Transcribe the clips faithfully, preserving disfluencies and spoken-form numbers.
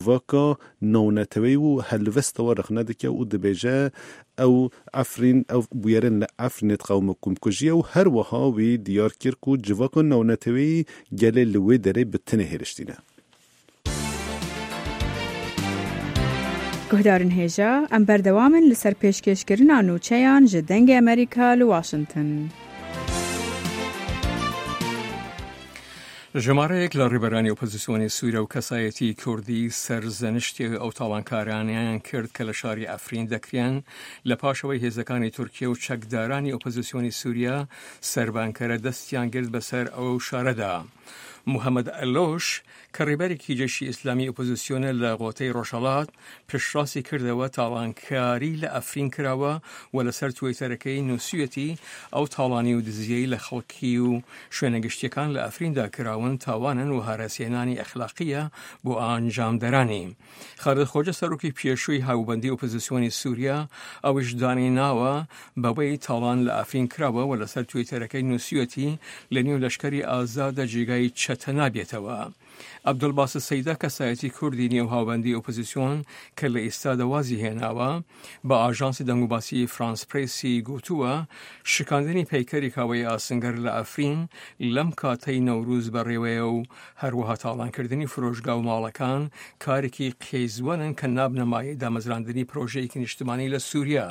وكا نونتوي وهلفست ورخنادك ودبيجا أو عفرين أو بيرن لعفرين تقاومكم كجيا وهر وها وي ديار كيركو جواكا نونتوي جالي لوي داري بتنهيرشتينا گهدارن هیجا ام بردوامن لسر پیشکش کرنا نوچیان جدنگ امریکا لواشنطن. ژمارەیەک لە ڕێبەرانی ئۆپۆزیسیۆنی سووریا و کەسایەتی کوردی سەرزەنشتی ئەو تاوانکارانیان کرد کە لە شاری ئەفرین دەکرێن لە پاشەوەی هێزەکانی تورکیا و چەکدارانی ئۆپۆزیسیۆنی سووریا سەربانکەرە دەستیان گرت بەسەر ئەو شارەدا. محەممەد ئەلۆش کە ڕێبەرێکی جێشی ئیسلامی ئۆپۆزیسیۆنە لە غۆتەی ڕۆژهەڵات پشتڕاستی کردەوە تاوانکاری لە ئەفرین کراوە و لەسەر تویتەرەکەی نووسویەتی ئەو تاڵانی و دزیەی لە خەڵکی و شوێنەگەشتیەکان لە ئەفریندا کراون تاوانن و هەراسێنانی ئەخلاقیە بۆ ئانجامدەرانی. خالد خۆجە سەرۆکی پێشووی هاوبەندی ئۆپۆزیسیۆنی سووریا ئەوش دانی ناوە بەوەی تاڵان لە ئەفرین کراوە و لەسەر تویتەرەکەی نووسویەتی لە نێو لەشکری ئازادە جێگای چەتە نابێتەوە. عەبدولباست سەیدا کەسایەتی کوردی نێو هاوبەندی ئۆپۆزیسیۆن کە لە ئێستادا وازی هێناوە بە ئاژانسی دەنگوباسی فرانس پرێسی گوتووە شکاندنی پەیکەری کاوەی ئاسنگەر لە ئەفرین لەم کاتەی نەوروز بەڕێوەیە و هەروەها تاڵانکردنی فرۆشگا و ماڵەکان کارێکی قێزوەنن کە نابنەمای دامەزراندنی پرۆژەیەکی نیشتمانی لە سووریا.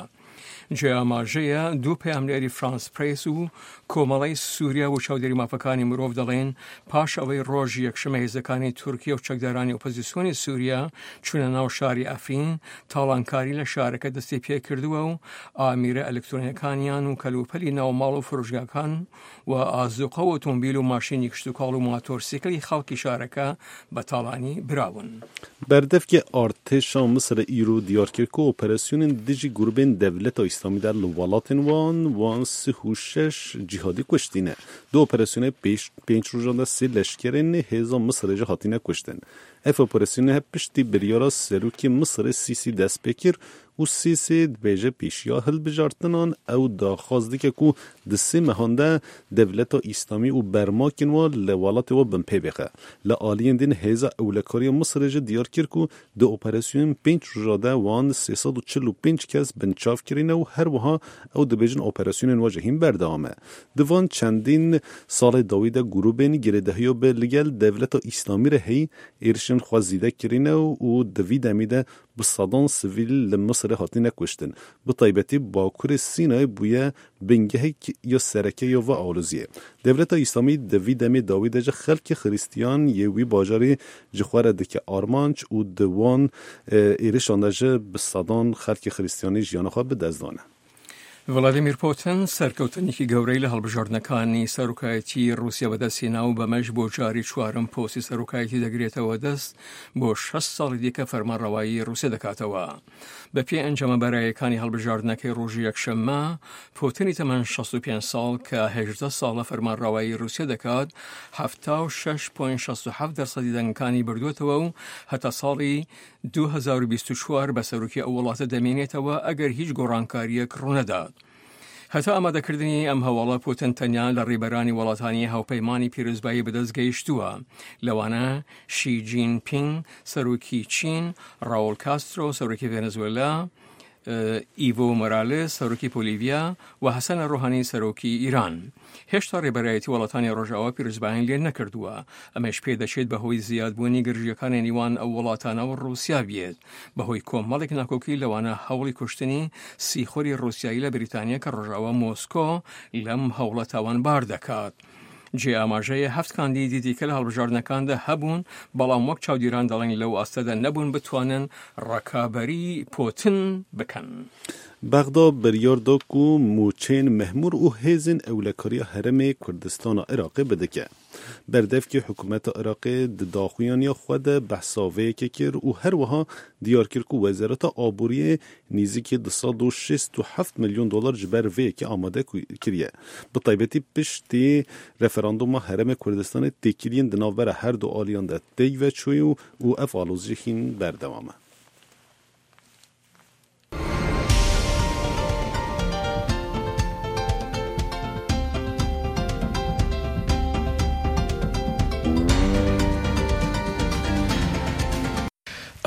جیاماژەیە دوو پەیامنێری فرانس پرێس و کۆمەڵی سووریا و چاودێری مافەکانی مرۆڤ دەڵێن پاش ئەوەی ڕۆژی یەکشەمە هێزەکانی تورکیا و چەکدارانی ئۆپۆزیسیۆنی سووریا چوونە ناو شاری ئەفرین تاڵانکاری لە شارەکە دەستی پێ کردووە و ئامیرە ئەلکترۆنیەکانیان و کەلوپەلی ناوماڵ و فرۆشگاکان و ئازوقە و ئۆتۆمبیل و ماشینی کشتوکاڵ و ماتۆرسیکلی خەڵکی شارەکە بە تاڵانی براون. بەردەفکە ئارتێشا مصر ئیرۆ دیارکردکۆ ئۆپەراسیۆنên dijî grûpên devleta İslamî der li welatên wan wan sih û şeş cihadî kuştîne. Du operasyonê pênc rojan de sê leşkerên hêza Misrê jî hatîne kuştin. Ev operasyonê hep piştî biryara serokê Misrê Sîsî dest pê kir û Sîsê dibêje pêşiya hilbijartinan ew daxwaz dike ku di sê mehan de devleta İslamî û bermakên wan li welatê wan bin pê bixe. Li aliyên din hêza ewlekariya Misrê jî diyar kir ku di operasyonên pênc roja de wan sê sed û çil û pênc kes binçav kirîne û her wiha ew dibêjin operasyonên wan jî hîn berdewam e. Di van çendîn salê dawî de grûpên girêdehiya bi li gel devleta İslamî re heyî êrişên xwe zêde kirîne û di vî demê de bi sedan sivîl li Misrê hatîne kuştin. Bi taybetî Bakurê Sînayê bûye bingehek ya sereke ya ve aloziyê. Devleta İslamî di vî demê dawî de ji xelkê xrîstiyan yê wî bajarê ji xwe re dike armanc û di wan êrişan de jî bi sedan xelkê xrîstiyanî jiyana xwe bidezdane. ڤڵادیمیر پۆتن سەرکەوتنێکی گەورەی لە هەڵبژاردنەکانی سەرۆکایەتی رووسیا بەدەستهێنا و بەمەش بۆ جاری چوارم پۆستی سەرۆکایەتی دەگرێتەوە دەست بۆ شەش ساڵی دیکە فەرمانڕەوایی رووسیا دەکاتەوە. بە پێی ئەنجامە بەرایەکانی هەڵبژاردنەکەی ڕۆژی یەکشەممە پۆتنی تەمەن شەست و پێنج ساڵ کە هەژدە ساڵە فەرمانڕەوایی رووسیا دەکات هەفتا و شەش پۆینت شەست و حەفت دەرسەدی دەنگەکانی بردووەتەوە و هەتا ساڵی دوو هەزار و بیست و چوار بە سەرۆکی ئەو وڵاتە دەمێنێتەوە ئەگەر هیچ گۆڕانکاریەک ڕوونەدات. هەتا ئامادەکردنی ئەم هەواڵە پۆتن تەنیا لە ڕێبەرانی وڵاتانی هاوپەیمانی پیرۆزبایی بەدەست گەیشتووە. لەوانە شی جینپینگ سەرۆکی چین، ڕاول کاسترۆ سەرۆکی ڤێنزوێلا، ئیڤۆ مۆرالێس سەرۆکی بۆلیڤیا و حەسەنە ڕۆحانی سەرۆکی ئیران. هێشتا ڕێبەرایەتی وڵاتانی ڕۆژاوا پیرۆزباییان لێ نەکردووە. ئەمەش پێ دەچێت بەهۆی زیادبوونی گرژیەکانی نێوان ئەو وڵاتانەوە ڕووسیا بێت بەهۆی کۆمەڵێک ناکۆکی لەوانە هەوڵی کوشتنی سیخۆری ڕووسیایی لە بریتانیا کە ڕۆژاوا مۆسکۆ لەم هەوڵە تاوانبار دەکات. جێ ئاماژەیە هەفت کاندیدی دیکە لە هەڵبژاردنەکاندا هەبوون بەڵام وەک چاودێران دەڵێن لەو ئاستەدا نەبوون بتوانن ڕەکابەری پۆتن بکەن. بەغدا بریار دا ku موچên mehmûr û hêzên ewlekariya Herêmê Kurdistana Iraqê bidike. Berdevkê hikûmeta Iraqê di daxuyaniya xwe de behsa vêyekê kir û her wiha diyar kir ku Wezareta Aboriyê nêzîkî di sed û şêst û heft milyon dolar ji ber vêyekê amade kiriye. Bi taybetî piştî referanduma Herêmê Kurdistanê têkiliyên di navbera her du aliyan de tê veçûyî û ev alozî hîn berdewam e.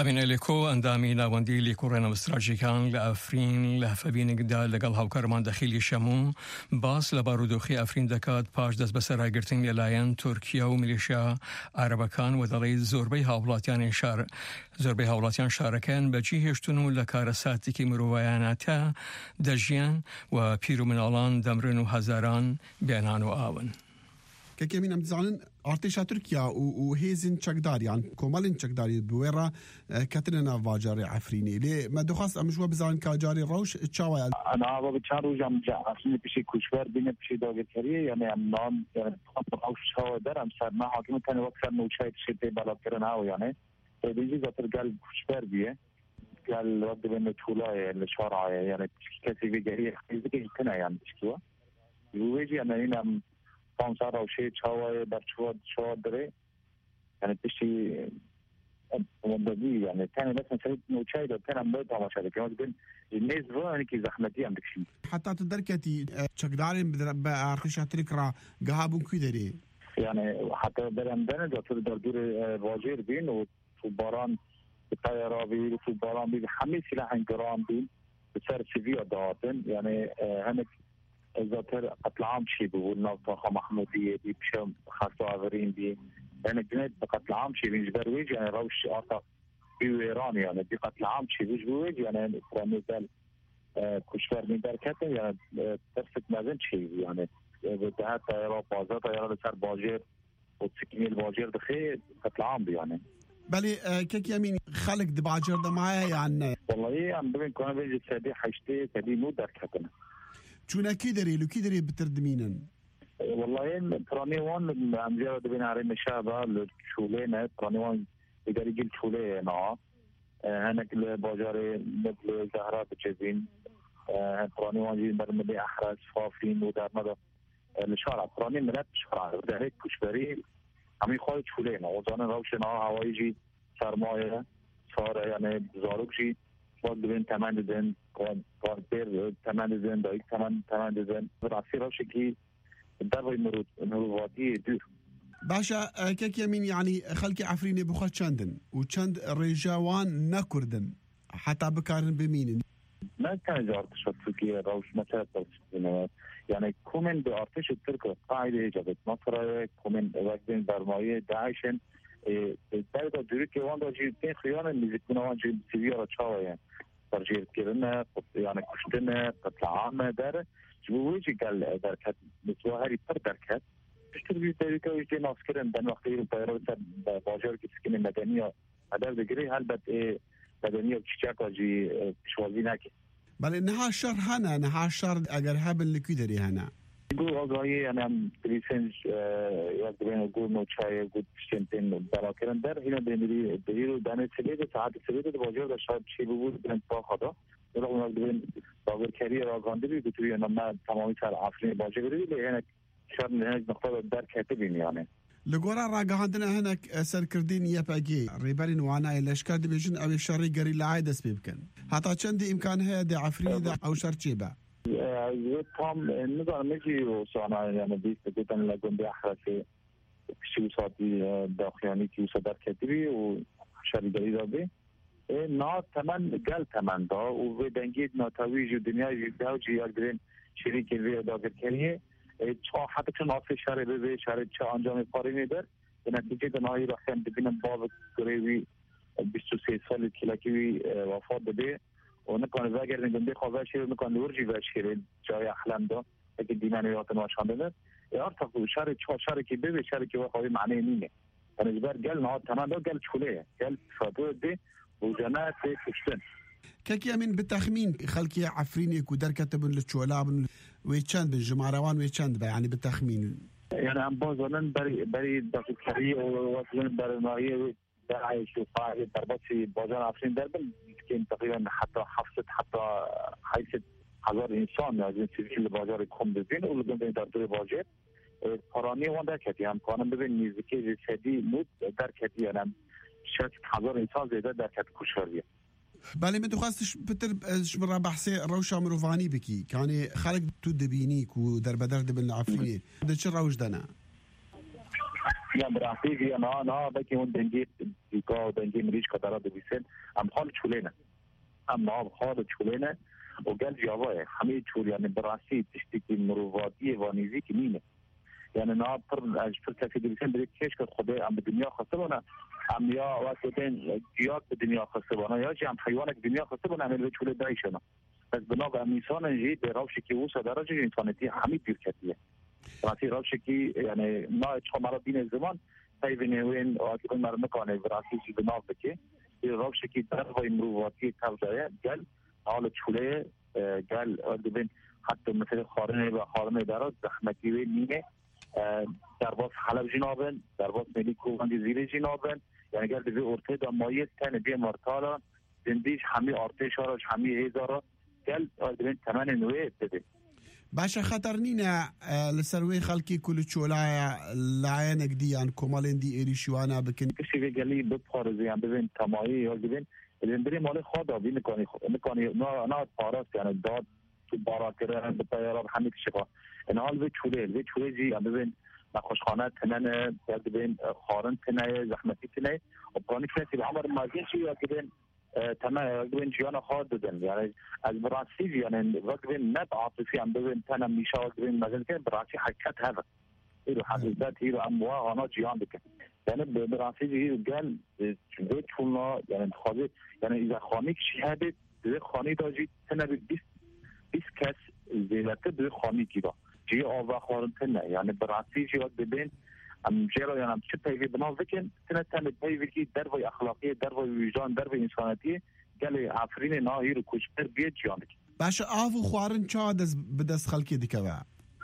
ئەمین ئەلێکۆ ئەندامی ناوەندی لێکۆڕێنە ئەستراتیژیەکان لە ئەفرین لە هەفەبینێکدا لەگەڵ هاوکارمان دەخیلی شەموو باس لە بارودۆخی ئەفرین دەکات پاش دەست بەسەرایگرتن لەلایەن تورکیا و میلیشیا عەرەبەکان و دەڵێت زۆربەی هاوڵاتیانی شار زۆربەی هاوڵاتیان شارەکان بەجێ هێشتن و لە کارە ساتێکی مرۆڤایانەتە دەژیان و پیر و مناڵان دەمرن و هەزاران بێنان و ئاون. كمين ام تزعلن ارتشا تركيا وهيزن تشكداريان كومالين تشكداري بويرا كاترينا فاجاري عفريني لي ما دخص ام جوا بزعلن كاجاري روش تشاوي انا ابو بتشارو جام عفريني بشي كوشور بين بشي دوغتري يعني ام نام يعني او شو درم سر ما حاكم كان وقت انه شيء شيء بلا كرنا يعني بيجي زتر قال كوشور بيه قال وقت بين طولاي الشارع يعني كثير بيجي يزكي كنا يعني شكوا ويجي انا هنا پانصد و شش چاوای برچواد شاد داره یعنی تشی مدتی یعنی تاني مثلا سريت نوچای ده تنم بود تماشا ده كمان بين الناس واني كي زحمتي عم بكشي حتى تدركتي چقدارين بارخشات تركرا جهابون كي داري يعني حتى درم دنه دكتور دردور واجر بين و تو باران طياره بي تو باران بي همه سلاح گران بين بسر سيفيا داتن يعني هنك زاتر قتل عام شي بقول ناطقة محمودية دي بشم خاصة عبرين دي يعني جنيد بقتل عام شي بنجبر ويج يعني روش آتا بيويران يعني دي قتل عام شي بيج ويج يعني إسرائيل دال كشفر من دركته يعني ترسك مازن شي يعني بدها طيارة بازا طيارة لسر باجر وتسكيني الباجر دخي قتل عام يعني بلي كيك يمين خلق دباجر ده معايا يعني والله يعني بين كنا بيجي سادي حشتي سادي مو دركتنا چون کی داری لو کی داری بتردمینن والله ترانيوان عم جرى بين عرين شابه للشولينه ترانيوان يقدر يجي الشوليه نا هناك الباجاري مثل زهرات بجزين ترانيوان جي برمدي احرز فافين ودار مدى الشارع تراني ملات شارع ده هيك كشبري عم يخوي شولينه وزانا روشنا هواي يجي سرمایه صار يعني زاروكشي باید ببین تمن دزن قادر تمن دزن دایک تمن تمن دزن راستی روشی که در وی مرود مروواتی دور باشا كيك يمين يعني خلق عفريني بخل چندن وچند رجاوان نكردن حتى بكارن بمين ما كان جارتش تركيا روش مثلا يعني كومن بارتش الترك قاعده اجابت مصر كومن وقتين برمایه داعشن بعد دوری که وان داشتی تین خیانه میزکنه وان جی سیویارا چاویه ترجیح کردن یعنی کشتن قتل عام داره جوی چی کل درکت مسواهری پر درکت بیشتر بیشتری که ویژه ناس کردن در وقتی رو پیرو سر باجر که سکین مدنی ها هدر بگیری البته مدنی ها چیچک آجی پیشوازی نکی بله نها شر هنه نها شر اگر هبل لکی داری هنه گو آگاهی یعنی لیسنس یک بین گو نوچای گو پشتین براکرن در اینا بینی بیرو دانه سلیده ساعت سلیده باجر داشت چی بود بین پا خدا ولی اون بین باور کری راگانده بی بتوی اما تمامی سر عفرین باجر بی لیه شر نهج نقطه در کته بین یعنی لگورا راگاندنا هناك سركردين يباجي ريبالين وانا الاشكال دي بيجن او الشري قري لعايدس بيبكن حتى چندي امكان هي عفرين دا او شرچيبا تام نظام مجي وصانا يعني بيست جدا لقوم بأحرسي كشي وصاتي داخلاني كي وصدر كتبي وشاري قريبا بي نا تمن قل تمن دا وبدنجيد ناتويج ودنيا جدا وجي يقدرين شريك الوية داخل كريه چا حتی چون آفی شهر ببی شهر چه انجام کاری میدار به نتیجه دنایی را خیلی ببینم باب گریوی بیست و سه سال کلکی وفات بده و نکنه وگر نگنده خواه شیر نکنه ورجی وشیر جای احلام دا اگه دیمانویات ناشان بده ارتق شهر چه شهر که ببی شهر که وخواهی معنی نیمه فنجبر گل نها تمام دا گل چوله گل فاتو ده و جماعت کشتن كاكي من بالتخمين خلقي عفرينك ودركتبن للشولاب ويتشاند بالجمعروان ويتشاند يعني بالتخمين يعني عم بوزن بري بري دكتوري ووزن برمائي داعش وفاعل تربطي بوزن عفرين دربن يمكن تقريبا حتى حفظت حتى حيث هزار انسان لازم سيفيل بازار يكون ببين ولقم بين دكتور باجر قراني وان دركتي هم قانون ببين نزدیکی سدی مود دركتي يعني شت هزار انسان زیاده دركت کشوریه بله من دخواستش بتر شبرا بحثي روشا مروفاني بكي كان خلق تو دبينيك ودر بدر دبن عفريني ده چه روش دنا یا براستی یا نه نه بکی اون دنگی دیگه دنگی مریش کدارا دویسن ام حال چولینه ام نه حال چولینه و گل جواه همه چول یعنی براستی تشتی که مروادی و نیزی که نینه یعنی نه پر از پر کسی دویسن بری کش که خوده ام به دنیا خسته بونه ام یا وقتی دن جیاد به دنیا خسته بونه یا جی ام حیوانک دنیا خسته بونه امیل به چول دایشونه بس بنابرای انسان جی به روشی که او صدارجی انسانیتی همه پیر کتیه براستی روشی که یعنی نه چه مرا دین زمان تایبینوین و اون مرا نکنه براستی چی بناب بکی روشی که در و امروزی تابعه گل حال چوله گل دبین حتی مثل خارنه و خارنه دارد زحمتی و نیمه در باز حلب جنابن در باز ملی کوهندی زیر جنابن یعنی گل دوی ارته دا مایه تن بی مرتالا زندیش همه ارتش هاش همه هزارا گل دبین تمن نوه بده باشا خطر نینه لسروی خلکی کل چولای لعینک دیان کمالین دی ایریشوانا بکن کشی گلی بپارزی هم ببین تمایی یا ببین ببین بری مال خدا بی نکنی نکنی نه نه پاراست یعنی داد تو بارا کرده به پیاراب همه کشفا این حال به چوله به چوله جی هم ببین نخوشخانه تنن ببین خارن تنه زحمتی تنه و پرانی کسی به همار مازین چی یا ببین تمام ببین جیان خواهد دادن یعنی از براستی یعنی وقت ببین نب عاطفی هم ببین تنم میشه ببین مثلا که براستی حقیقت هذا ایرو حقیقت ایرو اموا آنها جیان بکن یعنی براستی ایرو گل به چونا یعنی خواهد یعنی اذا خانیک شهاده به خانی داشت تنه بیست بیست کس زیادت به خانیکی دا جی آوا خارن تنه یعنی براستی جیان ببین ام جرا یعنی چه پیوی بنا وکن تنه تنه پیوی کی در و اخلاقی در و وجدان در و انسانیتی گله افرین ناهیر کوچبر بیت جان باشه آو خوارن چا دز بدس خلکی دیکوا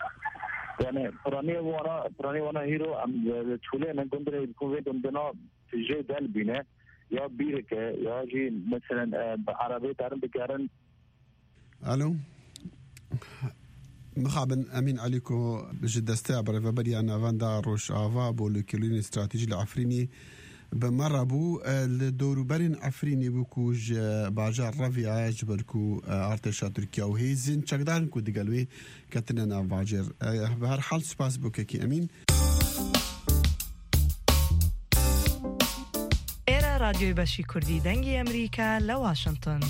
یعنی پرانی وانا پرانی وانا هیرو ام چوله من گندره کوی دندنا جه دل بینه یا بیره که یا جی مثلا عربی دارن بگرن الو مخابن امين عليكم بجد استعبر فبري انا فاندا روش افا بولكلين استراتيجي العفريني بمربو الدور برين عفريني بوكوج باجار رافيا جبلكو ارتشا تركيا وهيزن تشقدان كو دقلوي كتننا باجر بهر حال سباس بوكي امين ايرا راديو باشي كردي دنگي امريكا لواشنطن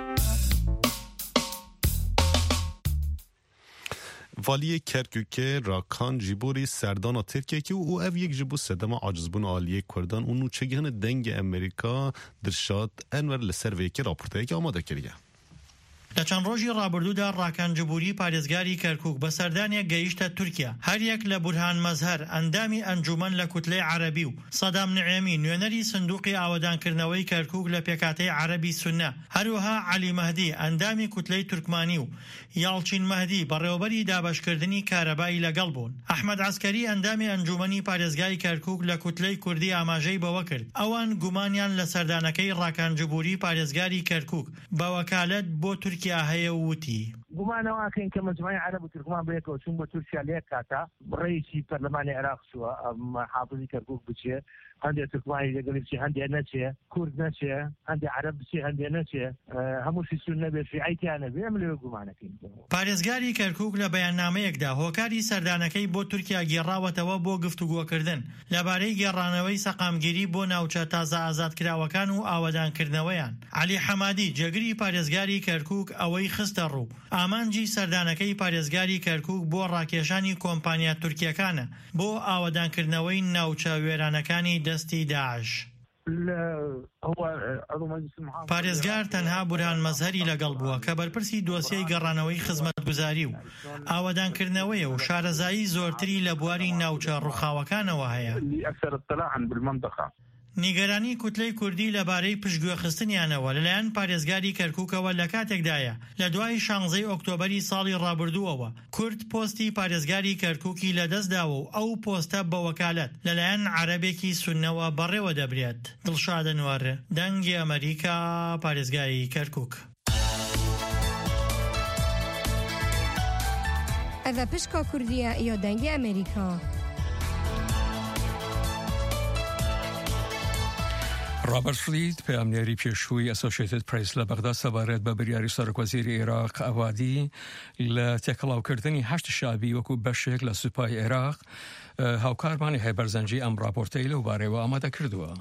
والی کرکوک راکان جیبوری سردان ترکیه که او او یک جیبو سدما عاجزبون عالیه کردان اونو چگهن دنگ امریکا درشاد انور لسر ویکی راپورتایی که آماده کریه لە چەند ڕۆژی ڕابردوودا ڕاکانجبووری پارێزگاری کەرکووک بە سەردانیە گەیشتە تورکیا هەریەک لە بورهان مەزهەر ئەندامی ئەنجومەن لە کوتلەی عەرەبی و سەدام نعێمی نوێنەری سندوقی ئاوەدانکردنەوەی کەرکووک لە پێکاتەی عەرەبی سونە هەروەها عەلی مەهدی ئەندامی کوتلەی تورکمانی و یاڵچین مەهدی بەڕێوەبەری دابەشکردنی کارەبایی لەگەڵ بوون ئەحمەد عەسکەری ئەندامی ئەنجومەنی پارێزگای کەرکووک لە کوتلەی کوردی ئاماژەی بەوە کرد ئەوان گومانیان لە سەردانەکەی ڕاکانجبووری پارێزگاری کەرکووک بە وەکالەت بۆ تورکیا هەیە وتی گومانەوە کە مجموعی عرب و ترکمان بەیەکەوە چوون بە تورکیا لە یەک کاتا ڕێیسی پەرلەمانی عێراق چووە حافزی کەرکووک بچێ هەندێک ترکمانی لەگەڵی بچێ هەندێک نەچێ کورد نەچێ هەندێک عەرەب بچێ هەندێک نەچێ هەمووشی سون نەبێ شیعیتیان نەبێ ئەم لێوە گومانەکەین پارێزگاری کەرکووک لە بەیاننامەیەکدا هۆکاری سەردانەکەی بۆ تورکیا گێڕاوەتەوە بۆ گفتوگۆکردن لەبارەی گێڕانەوەی سەقامگیری بۆ ناوچە تازە ئازادکراوەکان و ئاوەدانکردنەوەیان عەلی حەمادی جێگری پارێزگاری کەرکووک ئەوەی خستە ڕوو ئامانجی سەردانەکەی پارێزگاری کەرکووک بۆ ڕاکێشانی کۆمپانیا تورکیەکانە بۆ ئاوەدانکردنەوەی ناوچە وێرانەکانی دەستی داعش پارێزگار تەنها بورهان مەزهەری لەگەڵ بووە کە بەرپرسی دۆسیەی گەڕانەوەی خزمەتگوزاری و ئاوەدانکردنەوەیە و شارەزایی زۆرتری لە بواری ناوچە ڕووخاوەکانەوە هەیە نیگەرانی کوتلەی کوردی لەبارەی پشتگوێخستنیانەوە لەلایەن پارێزگاری کەرکووکەوە لە کاتێکدایە لە دوای شانزەی ئۆکتۆبەری ساڵی ڕابردووەوە کورد پۆستی پارێزگاری کەرکووکی لەدەستداوە و ئەو پۆستە بە وەکالەت لەلایەن عەرەبێکی سوننەوە بەڕێوە دەبرێت دڵشادە نوارە دەنگی ئەمریکا پارێزگای کەرکووک ئەڤە پشکا کوردیە یا دەنگی ئەمریکا رابرت فلید پێامنێری پێشووی ئەسۆشیێتد پرێس لە بەغدا سەبارەت بە بریاری سەرۆکوەزیری عێراق ئەوادی لە تێکەڵاوکردنی هەشت شابی وەکو بەشێک لە سوپای عێراق هاوکارمانی هەیبەرزەنجی ئەم راپۆرتەی لەو بارەوە ئامادە کردووە.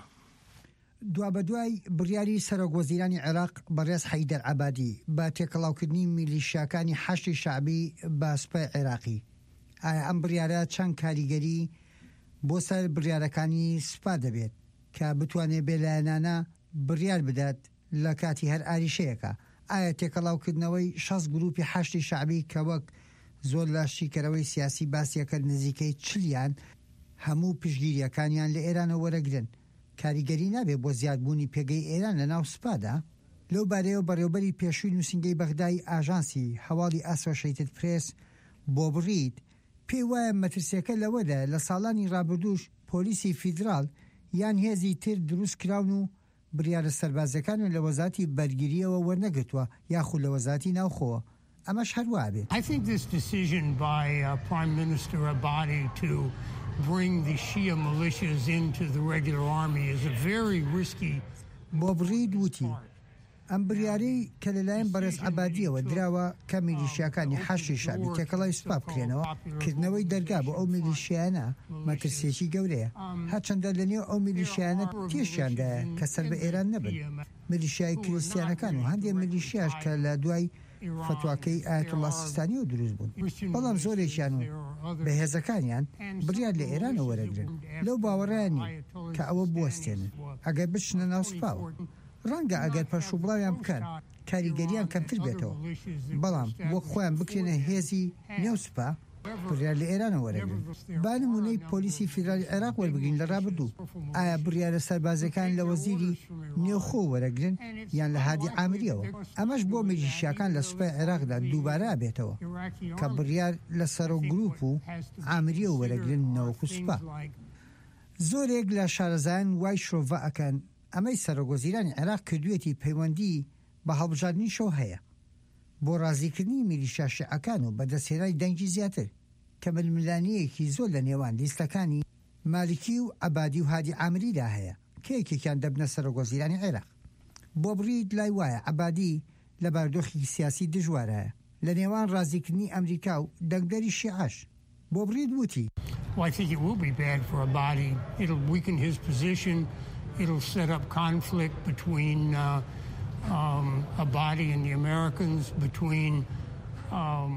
دوا بە دوای بڕیاری سەرۆکوەزیرانی عێراق بەڕێز حەیدەر عەبادی بە تێکەڵاوکردنی میلیشیاکانی هەشتی شعبی بە سوپای عێراقی، ئایا ئەم بڕیارە چەند کاریگەری بۆ سەر بڕیارەکانی سوپا دەبێت کە بتوانێت بێلایەنانە بڕیار بدات لە کاتی هەر ئاریشەیەکە؟ ئایا تێکەڵاوکردنەوەی شەش گروپی هەشتی شعبی کە وەک زۆر لە شیکەرەوەی سیاسی باسیەکە نزیکەی چلیان هەموو پشگیریەکانیان لە ئێرانەوە وەرەگرن کاریگەری نابێت بۆ زیادبوونی پێگەی ئێران لە ناو سوپادا؟ لەو بارەیەوە بەڕێوەبەری پێشووی نووسینگەی بەغدای ئاژانسی هەواڵی ئەسۆشیێتد پرێس بۆ بڕید پێی وایە مەترسیەکە لەوەدا لە ساڵانی ڕابردووش پۆلیسی فیدرال یان هێزی تر دروست کراون و بریارە سەربازەکان لە وەزاتی بەرگریەوە وەرنەگرتووە یاخود لە وەزاتی ناوخۆوە. ئەمەش هەروە بێت. I think this decision by uh, Prime Minister Abadi to bring the Shia militias into the regular army is a very risky. بۆ بڕید وتی ئەم بریارەی کە لەلایەن بەڕێز عەبادیەوە دراوە کە میلیشیاکانی هەشتی شعبی تێکەڵای سوپا بکرێنەوە، کردنەوەی دەرگا بۆ ئەو میلیشیانە مەترسێکی گەورەیە، هەرچەندە لەنێو ئەو میلیشیانە تێشیاندایە کە سەر بە ئێران نەبن. میلیشیای کریستیانەکان و هەندێک میلیشیاش کە لە دوای فتواکەی ئایەتوڵڵا سیستانیەوە دروست بوون، بەڵام زۆرێکیان و بەهێزەکانیان بڕیار لە ئێرانەوە وەرەگرن لەو باوەڕیانی کە ئەوە بوەستێنن ئەگەر بچنە ناو سوپاوە. ڕەنگە ئەگەر پەرشوبڵاویان بکەن کاریگەریان کەمتر بێتەوە، بەڵام وەک خۆیان بکرێنە هێزی نێوسوپا بڕیار لە ئێرانە وەرەگرن. با نمونەی پۆلیسی فیدرالی عێراق وەربگرین لە ڕابردوو، ئایا بڕیارە سەربازەکان لە وەزیری نێوخۆ وەرەگرن یان لە هادی عامریەوە؟ ئەمەش بۆ میلیشیاکان لە سوپای عێراقدا دووبارە بێتەوە کە بڕیار لە سەرۆک گروپ و عامریە وەرەگرن نەوەکو سوپا. زۆرێک لە شارەزایان وای شۆڤە ئەکەن ئەمەی سەرۆکوەزیرانی عێراق کردوێتی پەیوەندی بە هەڵبژاردننی شەو هەیە بۆ ڕازیکردنی میلیشیا شیعەکان و بەدەستهێنانی دەنگی زیاتر کە ململانیەکی زۆر لە نێوان لیستەکانی مالکی و عەبادی و هادی عامریدا هەیە کە یەکێکیان دەبنە سەرۆکوەزیرانی عێراق. بۆ بڕید لای وایە عەبادی لە بارودۆخی سیاسی دژوارایە لە نێوان ڕازیکردنی ئەمریکا و دەنگدەری شیعەش. بۆ بڕید وتی I think it will be bad for Abadi. It'll weaken his position. It'll set up conflict between uh, um, Abadi and the Americans, between um,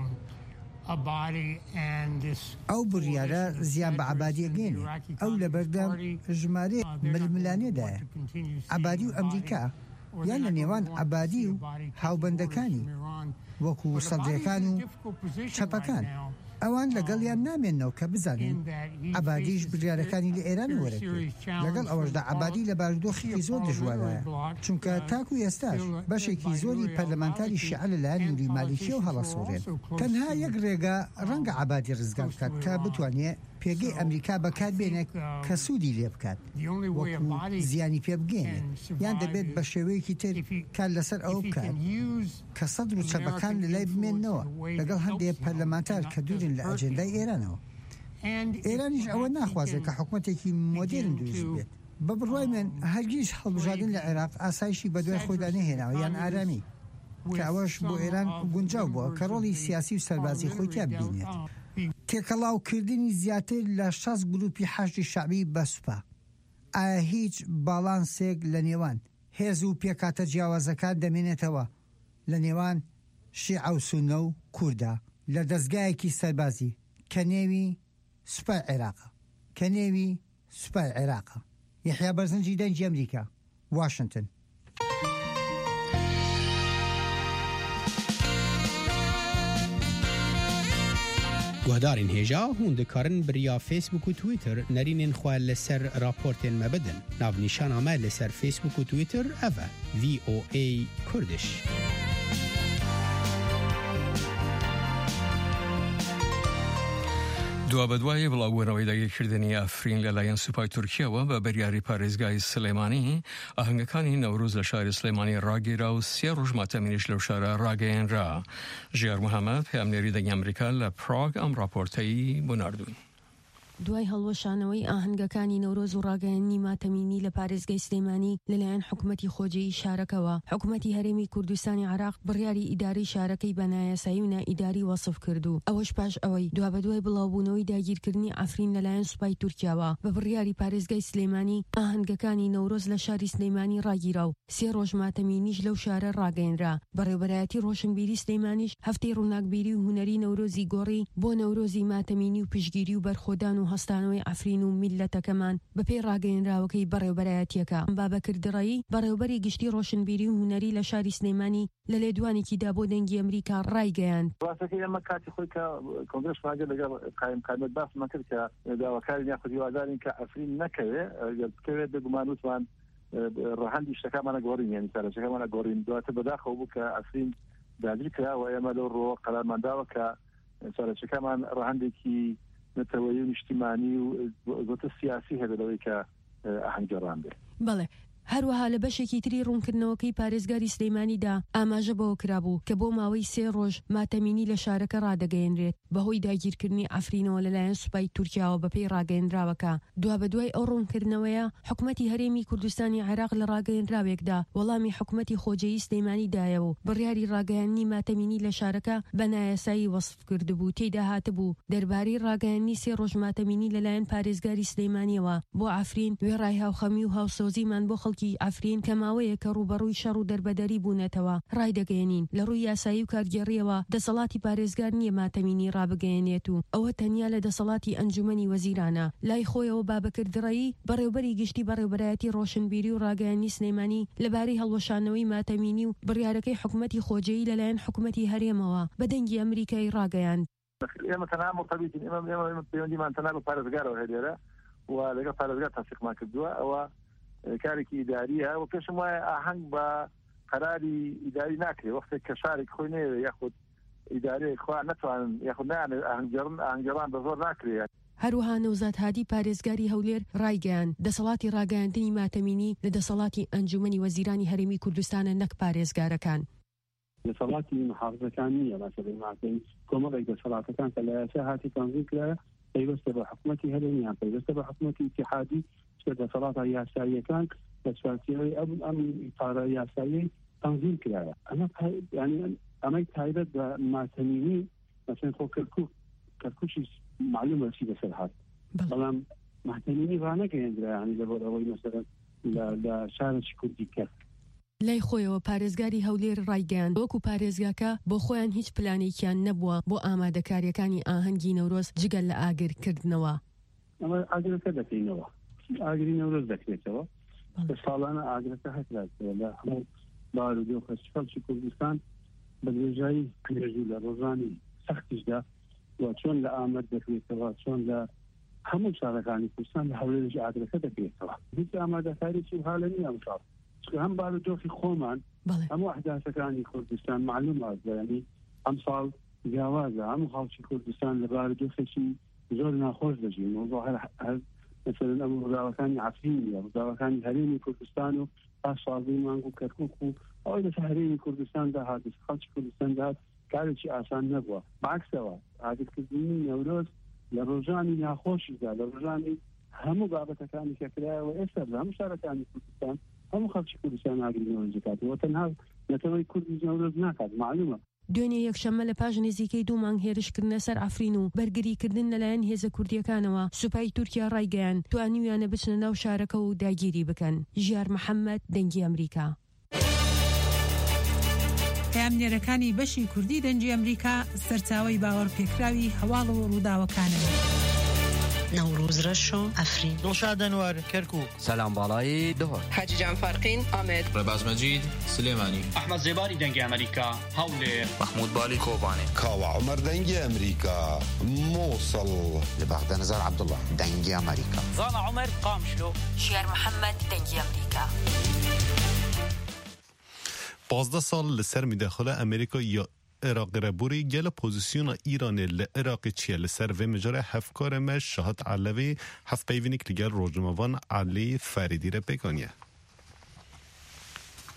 Abadi and this. ئەو بڕیارە زیان بە عەبادی ئەگەێنێ. ئەو لە بەردەم ژمارە ململانێدایە. عەبادی و ئەمریکا یان لە نێوان عەبادی و هاوبەندەکانی وەکو سەدرەکان و چەپەکان ئەوان لەگەڵیان نامێنەوە کە بزانین عەبادیش بریارەکانی لە ئێران وەرەگرێت. لەگەڵ ئەوەشدا عەبادی لە بارودۆخێکی زۆر دژوارایە، چونکە تاکو ئێستاش بەشێکی زۆری پەرلەمانتاری شیعە لەلایەن نووری مالیکی و هەڵەسوڕێن. تەنها یەک ڕێگە ڕەنگە عەبادی ڕزگار بکات کە بتوانێت پێگەی ئەمریکا بەکاربێنێت کە سوودی لێ بکات وەکو زیانی پێ بگەێنێت، یان دەبێت بە شێوەیەکی تر کار لەسەر ئەو بکات کە سەدر و چەپەکان لەلای بمێننەوە لەگەڵ هەندێک پەرلەمانتار کە دوورن لە ئەجێندای ئێرانەوە. ئێرانیش ئەوە ناخوازێت کە حکوومەتێکی مۆدێرن دروست بێت. بە بڕوای من هەرگیز هەڵبژاردن لە عێراق ئاسایشی بەدوای خۆیدا نەهێناوە یان ئارامی، کە ئەوەش بۆ ئێران گونجاو بووە کە ڕۆڵی سیاسی و سەربازی خۆی تیا ببینێت. تێکەڵاوکردنی زیاتر لە شەش گروپی هەشتی شعبی بە سوپا، ئایا هیچ باڵانسێک لە نێوان هێز و پێکاتە جیاوازەکان دەمێنێتەوە لە نێوان شیعە و سونە و کووردا لە دەستگایەکی سەربازی کە نێوی سوپای عێراقە کە نێوی سوپای عێراقە. یەحیا بەرزنجی دەنگی ئەمریکا، واشنگتن. گوهدارین هێژا هون دکارن بریا فیسبوک و تویتر نرینین خواه لسر راپورتین مبدن. ناو نیشان آمد لسر فیسبوک و تویتر اوه وی او ای کردش. دوا بەدوای بڵاوبوونەوەی داگیرکردنی ئەفرین لەلایەن سوپای تورکیەوە بە بەریاری پارێزگای سلێمانی، ئاهەنگەکانی نەوروز لە شاری سلێمانی ڕاگیرا و سێ ڕۆژ ماتەمینیش لەو شارە ڕاگەیەنرا. ژیار محەممەد پێامنێری دەنگی ئەمریکا لە پراگ ئەم راپۆرتەی بۆ ناردوون. دوای هەڵوەشانەوەی ئاهەنگەکانی نەورۆز و ڕاگەیاندنی ماتەمینی لە پارێزگای سلێمانی لەلایەن حکوومەتی خۆجێی شارەکەوە، حکوومەتی هەرێمی کوردستانی عراق بڕیاری ئیداری شارەکەی بە نایاسایی و نائیداری وەسف کردو. ئەوەش پاش ئەوەی دوا بەدوای بڵاوبوونەوەی داگیرکردنی ئەفرین لەلایەن سوپای تورکیاوە بە بڕیاری پارێزگای سلێمانی ئاهەنگەکانی نەورۆز لە شاری سلێمانی ڕاگیرا و سێ ڕۆژ ماتەمینیش لەو شارە ڕاگەیەنرا. بەڕێوەبەرایەتی ڕۆشنبیری سلێمانیش هەفتەی ڕووناکبیری و هونەری نەورۆزی گۆڕی بۆ نەورۆزی ماتەمینی و پشگیری و بەرخۆدان و هەستانەوەی ئەفرین و میلەتەکەمان بەپێی ڕاگەیەنراوەکەی بەڕێوەبەرایەتیەکە. بابەکردڕایی بەڕێوەبەری گشتی ڕۆشنبیری و هونەری لە شاری سلێمانی لە لێدوانێکیدا بۆ دەنگی ئەمریکا ڕایگەیاند. ڕاستەکەی ئەمە کاتی خۆی کە کۆنگرس ماگە لەگەڵ قایم کامێت باسمان کرد کە داواکاری یاخودی وادارین کە ئەفرین نەکەوێ بکەوێت بگومانوتمان ڕەهەندی شتەکانمانە گۆڕین، یعنی سەرچەکەمانە گۆڕین. دواتر بەداخەوە بوو کە ئەفرین دادری کراوە. ئێمە لەو ڕۆ قەرارمانداوە کە سەرچەکەمان ڕەهەندێکی نەتەوەیی و نیشتیمانی و زۆرتر سیاسی هەبێت لەوەی کە ئاهەنگگەڕان بێت. بەڵێ هەروەها لە بەشێکی تری ڕوونکردنەوەکەی پارێزگاری سلێمانیدا ئاماژە بەوە کرابوو کە بۆ ماوەی سێ ڕۆژ ماتەمینی لە شارەکە ڕادەگەیەنرێت بەهۆی داگیرکردنی ئەفرینەوە لەلایەن سوپای تورکیاوە بەپێی ڕاگەیەنراوەکە. دوا بەدوای ئەو ڕوونکردنەوەیە حکوومەتی هەرێمی کوردستانی عێراق لە ڕاگەیەنراوێکدا وەڵامی حکوومەتی خۆجێی سلێمانیدایەوە و بڕیاری ڕاگەیاندنی ماتەمینی لە شارەکە بە نایاسایی وەسف کردبوو. تێیدا هاتبوو دەربارەی ڕاگەیاندنی سێ ڕۆژ ماتەمینی لەلایەن پارێزگاری سلێمانیەوە بۆ ئەفرین وێڕای هاوخەمی و هاوسۆزیمان بۆ خەڵکی ئەفرین کە ماوەیە کە ڕوبەڕووی شەڕ و دەربەدەری بوونەتەوە ڕای دەگەێنین. لە ڕووی یاسایی و کارگێڕیەوە دەسەڵاتی پارێزگار نییە ماتەمینی ڕابگەیەنێت و ئەوە تەنیا لە دەسەڵاتی ئەنجومەنی وەزیرانە. لای خۆیەوە بابەکردڕایی بەڕێوەبەری گشتی بەڕێوەبەرایەتی ڕۆشنبیری و ڕاگەیاندنی سلێمانی لەبارەی هەڵوەشانەوەی ماتەمینی و بڕیارەکەی حکوومەتی خۆجێی لەلایەن حکوومەتی هەرێمەوە بە دەنگی ئەمریکای ڕاگەیاند. ئێمە تەنها مرتەبیتین، ئێمە ئێمە پەیوەندیمان تەنها بە پارێزگارەوە هەیە و لەگەڵ پارێزگار تەسیقمان کردووە. ئەوە کارێکی ئیداریە و پێشم وایە ئاهەنگ بە قەراری ئیداری ناکرێت وەختێک کە شارێک خۆی نەوێ یاخود ئیدارەیەک خوا نەتوانن یاخود نایانێت ئاهەنگگەڕن ئاهەنگگەڕان بە زۆر ناکرێت. هەروەها نەوزاد هادی پارێزگاری هەولێر ڕایگەیاند دەسەڵاتی ڕاگەیاندنی ماتەمینی لە دەسەڵاتی ئەنجومەنی وەزیرانی هەرێمی کوردستانە نەک پارێزگارەکان. دەسەڵاتی محافزەکان نییە باشە ماتەمی کۆمەڵێک دەسەڵاتەکان کە لە یاسا هاتی تەنزیم کرایە پەیوەستە بە حکوومەتی هەرێمیان پەیوەستە بە حکوومەتی ئیتیحادی دەسەڵاتە یاساییەکان بە سواسیەوەی ئەم ئەم ئیتارە یاسایی تەنزیم کرایە. ئەمە ینی ئەمەی تایبەت بە ماتەمینی مەسەڵەن خۆ کەرکووک کەرکووکی معلومە چی بەسەر هات، بەڵام ماتەمینی ڕانەگەیەندرا ینی لەبەر ئەوەی مەسەڵەن لە شارێکی کوردی کرد. لای خۆیەوە پارێزگاری هەولێر ڕایگەیاند وەکو پارێزگاکە بۆ خۆیان هیچ پلانێکیان نەبووە بۆ ئامادەکاریەکانی ئاهەنگی نەورۆز جگەل لە ئاگرکردنەوە. ئەمە ئاگرەکە دەکەینەوە، ئاگری نەورۆز دەکرێتەوە. ساڵانە ئاگرەکە هەکراتەوە لە هەموو بارودۆ خەڵکی کوردستان بە درێژایی پێژوو لە ڕۆژانی سەختیشدا و چۆن لە ئامەد دەکرێتەوە، چۆن لە هەموو شارەکانی کوردستان لە هەولێرش ئاگرەکە دەکرێتەوە. هیچ ئامادەکاریی هەڵە نییە ئەمساڵ. هەم بارودۆخی خۆمان هەموو ئەحداثەکانی کوردستان معلومات ینی ئەم ساڵ جیاوازە هەموو خەڵکی کوردستان لە بارودۆخێکی زۆر ناخۆش دەژین و هەر مثلا ئەم ڕووداوەکانی عەفرینە ڕووداوەکانی هەرێمی کوردستان و پاش سازی مانگ و کەرکووک و ئەوەی لەسەر هەرێمی کوردستاندا هات خەڵکی کوردستاندا کارێکی ئاسان نەبووە. بەعکسەوە ئاگرکردنی نەورۆز لە ڕۆژانی ناخۆشیدا لە ڕۆژانی هەموو بابەتەکانی کە کرایەوە ئێستا لە هەموو شارەکانی کوردستان هەموو خەڵکی کوردستان ئاگرینەوە دەکاتەوە تەنها نەتەوەی کوردی نەورۆز ناکات معلومە. دوێنێ یەکشەممە لە پاش نزیکەی دوو مانگ هێرشکردنە سەر ئەفرین و بەرگریکردن لەلایەن هێزە کوردیەکانەوە سوپای تورکیا ڕایگەیاند توانیویانە بچنە ناو شارەکە و داگیری بکەن. ژیار محەممەد دەنگی ئەمریکا. پامنێرەکانی بەشی کوردی دەنگی ئەمریکا سەرچاوەی باوەڕ پێکراوی هەواڵ و ڕووداوەکانن. نوروز رشو افرین دڵشاد ئەنوار کەرکووک سەلام باڵایی دهۆر حاجی جان فارقین ئامێد ڕێباز مەجید سلێمانی ئەحمەد زێباری دەنگی ئەمریکا هەولێر محمود بالی کۆبانێ کاوە عومەر دەنگی ئەمریکا مووسڵ لە بەغدە نەزار عەبدوڵڵا دەنگی ئەمریکا زانا عومەر قامشلۆ ژیار محەممەد دەنگی ئەمریکا. پازده سال لسر میداخله امریکا یا عراق ربوری گل پوزیسیون ایران ل عراق چیه لسر و مجاره هفکار مش شهاد علوی هفت پیوینیک لگر روزنامه‌وان علی فریدی را بگانیه.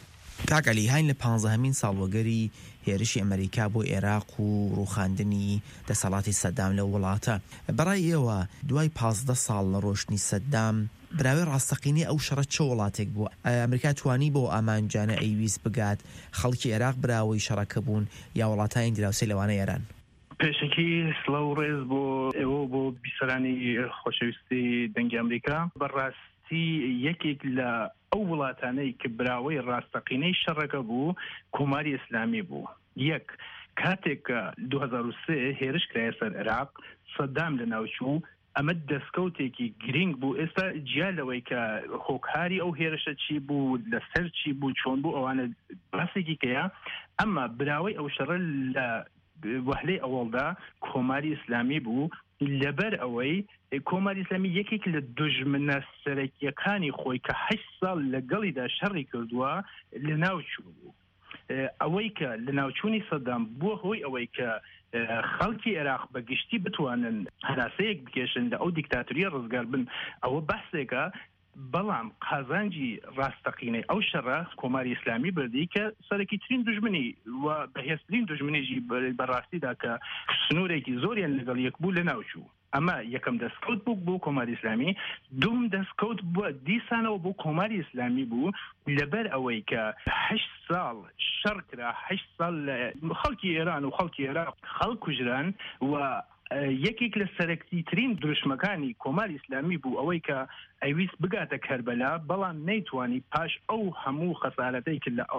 کاکەلی هاین لە پانزدەهەمین ساڵوەگەری هێرشی ئەمریکا بۆ عێراق و ڕووخاندنی دەسەڵاتی سەدام لە وڵاتە، بەڕای ئێوە دوای پازدە ساڵ لە ڕۆشتنی سەدام براوی ڕاستەقینی ئەو شەڕە چه وڵاتێک بوو؟ ئەمریکا توانی بۆ ئامانجانە ئەیویست بگات خەڵکی عێراق براوی شەڕەکە بوون یا وڵاتایان دراوسێ لەوانە ئێران؟ پێشکی سڵە و ڕێز بۆ ئێوە بۆ بیسەرانی خۆشەویستی دەنگی ئەمریکا. بەڕاستی یەکێک لە ئەو وڵاتانەی کە براوەی ڕاستەقینەی شەڕەکە بوو کۆماری ئیسلامی بوو. یەک کاتێک کە دوو هەزار و سێ هێرش کرایە سەر عێراق، سەدام لە ناوچوو، ئەمە دەستکەوتێکی گرنگ بوو. ئێستا جیا لەوەی کە هۆکاری ئەو هێرشە چی بوو، لەسەر چی بوو، چۆن بوو، ئەوانە باسێکی کەیە. ئەمما براوەی ئەو شەڕە لە وهلەی ئەوەڵدا کۆماری ئیسلامی بوو، لەبەر ئەوەی کۆماری ئیسلامی یەکێک لە دوژمنە سەرەکیەکانی خۆی کە هەشت ساڵ لەگەڵیدا شەڕی کردووە لە ناوچوو بوو. ئەوەی کە لە ناوچوونی سەدام بووە هۆی ئەوەی کە خەڵکی عێراق بەگشتی بتوانن هەراسەیەک بکێشن لە ئەو دیکتاتوریە ڕزگار بن. ئەوە بەحسێکە، بەڵام قازانجی ڕاستەقینەی ئەو شەڕە کۆماری ئیسلامی بردی کە سەرەکی ترین دوژمنی و بەهێزترین دوژمنیژی بەڕاستیدا کە سنوورێکی زۆریان لەگەڵ یەک بوو لە ناوچوو. ئەمە یەکەم دەستکەوت بوو بۆ کۆماری ئیسلامی. دوم دەستکەوت بووە دیسانەوە بۆ کۆماری ئیسلامی بوو لەبەر ئەوەی کە هەشت ساڵ شەڕ کرا، هەشت ساڵ خەڵکی ئێران و خەڵکی عێراق خەڵک کوژران و یەکێک لە سەرەکیترین دروشمەکانی کۆماری ئیسلامی بوو ئەوەی کە ئەیویست بگاتە کەربەلا، بەڵام نەیتوانی پاش ئەو هەموو خەسارەتەی کە لە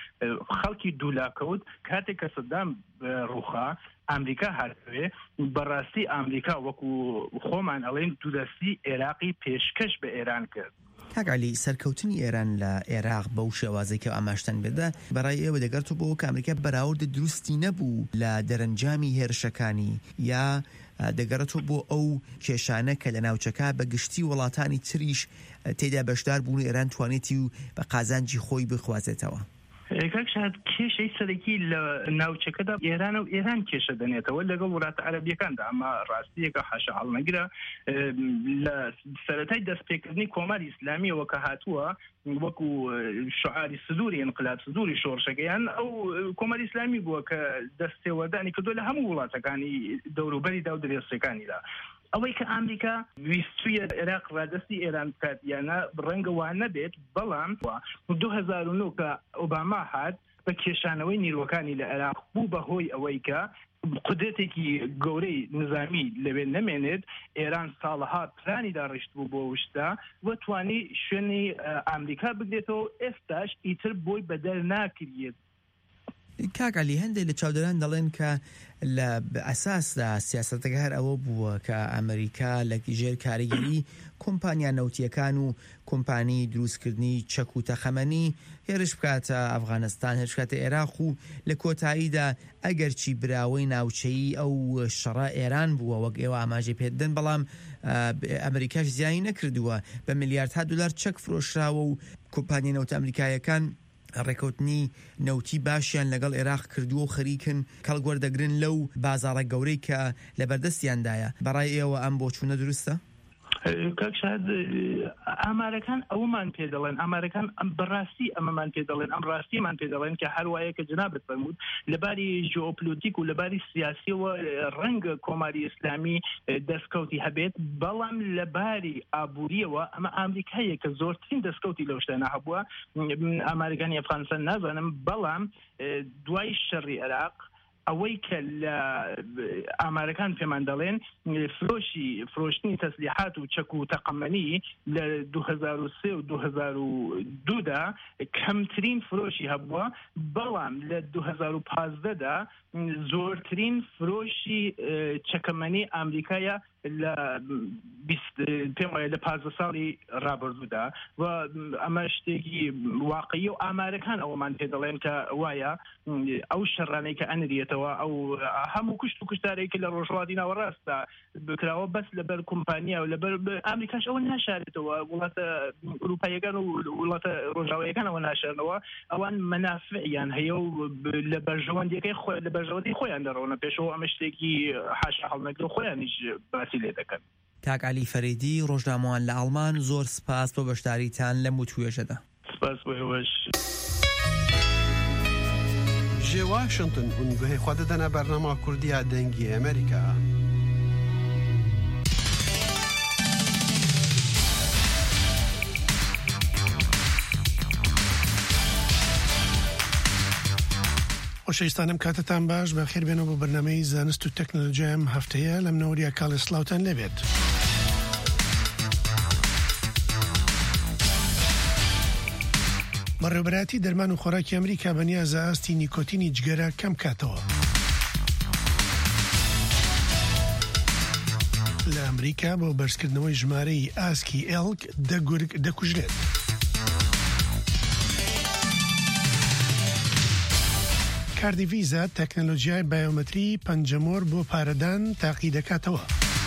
خەڵکی دوولاکەوت کاتێک کە سەدام ڕووخا ئەمریکا هاتوێ. بەڕاستی ئەمریکا وەکو خۆمان ئەڵێن دوودەستی عێراقی پێشکەش بە ئێران کرد. کاکعلی سەرکەوتنی ئێران لە عێراق بەو شێوازەی کە ئاماشتن بێدە بەڕای ئێوە دەگەڕێتەوە بۆ کە ئەمریکا بەراورد دروستی نەبوو لە دەرەنجامی هێرشەکانی، یا دەگەڕێتەوە بۆ ئەو کێشانە کە لە ناوچەکە بە گشتی وڵاتانی تریش تێدا بەشدار بوون و ئێران توانێتی و بە قازانجی خۆی بخوازێتەوە؟ کاک شاد کێشەی سەرەکی لە ناوچەکەدا ئێرانە و ئێران کێشە دەنێتەوە لەگەڵ وڵاتە عەرەبیەکاندا. ئەمە ڕاستیەکە حاشا هەڵنەگرە. لە سەرەتای دەستپێکردنی کۆماری ئیسلامیەوە کە هاتووە وەکو شعاری سدوری انقلاب، سدوری شۆڕشەکەیان، ئەو کۆماری ئیسلامی بووە کە دەستێوەردانی کردووە لە هەموو وڵاتەکانی دەوروبەریدا و درێسەکانیدا. ئەوەی کە ئەمریکا ویستویە عێراق ڕادستی ئێران بکاتیانە ڕەنگە وان نەبێت، بەڵام دوو هەزار و نۆ کە ئۆباما هات بە کێشانەوەی نیروەکانی لە عێراق بوو بەهۆی ئەوەی کە قدرێتێکی گەورەی نظامی لەوێ نەمێنێت. ئێران ساڵەها پلانی داڕشت بوو بۆ وشتا و توانی شوێنی ئەمریکا بگرێتەوە، ئێستاش ئیتر بۆی بەدەر ناکرێت. کاکعلی هەندێک لە چاودەران دەڵێن کە لە ئەساسدا سیاسەتەکە هەر ئەوە بووە کە ئەمریکا لە ژێر کاریگەری کۆمپانیا نەوتیەکان و کۆمپانی دروستکردنی چەک و تەخەمەنی هێرش بکاتە ئەفغانستان، هێرش بکاتە عێراق و لە کۆتاییدا ئەگەرچی براوەی ناوچەیی ئەو شەڕە ئێران بووە وەک ئێوە ئاماژەی پێدەن، بەڵام ئەمریکاش زیانی نەکردووە، بە میلیاردها دلار چەک فرۆشراوە و کۆمپانیا نەوتە ئەمریکایەکان ڕێکەوتنی نەوتی باشیان لەگەڵ عێراق کردووە و خەریکن کەڵگوەردەگرن لەو بازاڕە گەورەی کە لە بەردەستیاندایە. بەڕای ئێوە ئەم بۆ چوونە دروستە؟ کاک شاد ئامارەکان ئەومان پێ دەڵێن، ئامارەکان ئەم بەڕاستی ئەمەمان پێ دەڵێن، ئەم ڕاستیمان پێ دەڵێن کە هەروایە کە جنابت فەرموود لەباری ژیۆپۆلیتیک و لەباری سیاسیەوە ڕەنگە کۆماری ئیسلامی دەستکەوتی هەبێت، بەڵام لەباری ئابووریەوە ئەمە ئەمریکایە کە زۆرترین دەستکەوتی لەو شتانە هەبووە. ئامارەکانی ئەفغانستان نازانم، بەڵام دوای شەڕی عێراق ئەوەی کە لە ئامارەکان پێمان دەڵێن فرۆشی فرۆشتنی تەسلیحات و چەک و تەقەمەنی لە دوو هەزار و سێ و دوو هەزار و دوودا کەمترین فرۆشی هەبووە، بەڵام لە دوو هەزار و پازدەدا زۆرترین فرۆشی چەکەمەنی ئەمریکایە لە پێم وایە لە پازدە ساڵی ڕابردوودا. و ئەمە شتێکی واقعی و ئامارەکان ئەوەمان پێ دەڵێن کە وایە ئەو شەڕانەی کە ئەنرێتەوە، ئەو هەموو کوشت و کوشتارێکی لە ڕۆژهەڵاتی ناوەڕاستە بکراوە بەس لەبەر کۆمپانیا و لەبەر ئەمریکاش ئەوە ناشارێتەوە، وڵاتە ئوروپایەکان و وڵاتە ڕۆژاوایەکان ئەوە ناشارنەوە، ئەوان مەنافعیان هەیە و لە بەرژەوەندیەکەی خۆی لە بەرژەوەندی خۆیان دەڕۆنە پێشەوە. ئەمە شتێکی حاشا هەڵنەگرە خۆیانیش باسی لێ دەکەن. کاک عەلی فەریدی ڕۆژنامەوان لە ئەڵمان، زۆر سپاس بۆ بەشداریتان لە موتوێژەدا. سپاس بۆ ئێوەش. جی واشنطن هنگوه خود دنا برنامه کردی دنگی امریکا. خۆشەویستانم کاتتان باش بەخێر بێنەوە بۆ بەرنامەی زانست و تەکنۆلۆژیام هەفتەیە لەم نەوەریە کاڵ سلااوتان لەبێت. بەڕێوەبەرایەتی دەرمان و خۆراکی ئەمریکا بەنیازە ئاستی نیکۆتینی جگەرە کەم کاتەوە. لە ئەمریکا بۆ بەرزکردنەوەی ژمارەی ئاسکی ئێڵک دە گورگ دەکوژرێت. کاردی ڤیزا تەکنۆلۆژیای بایۆمەتری پەنجەمۆر بۆ پارەدان تاقی دەکاتەوە.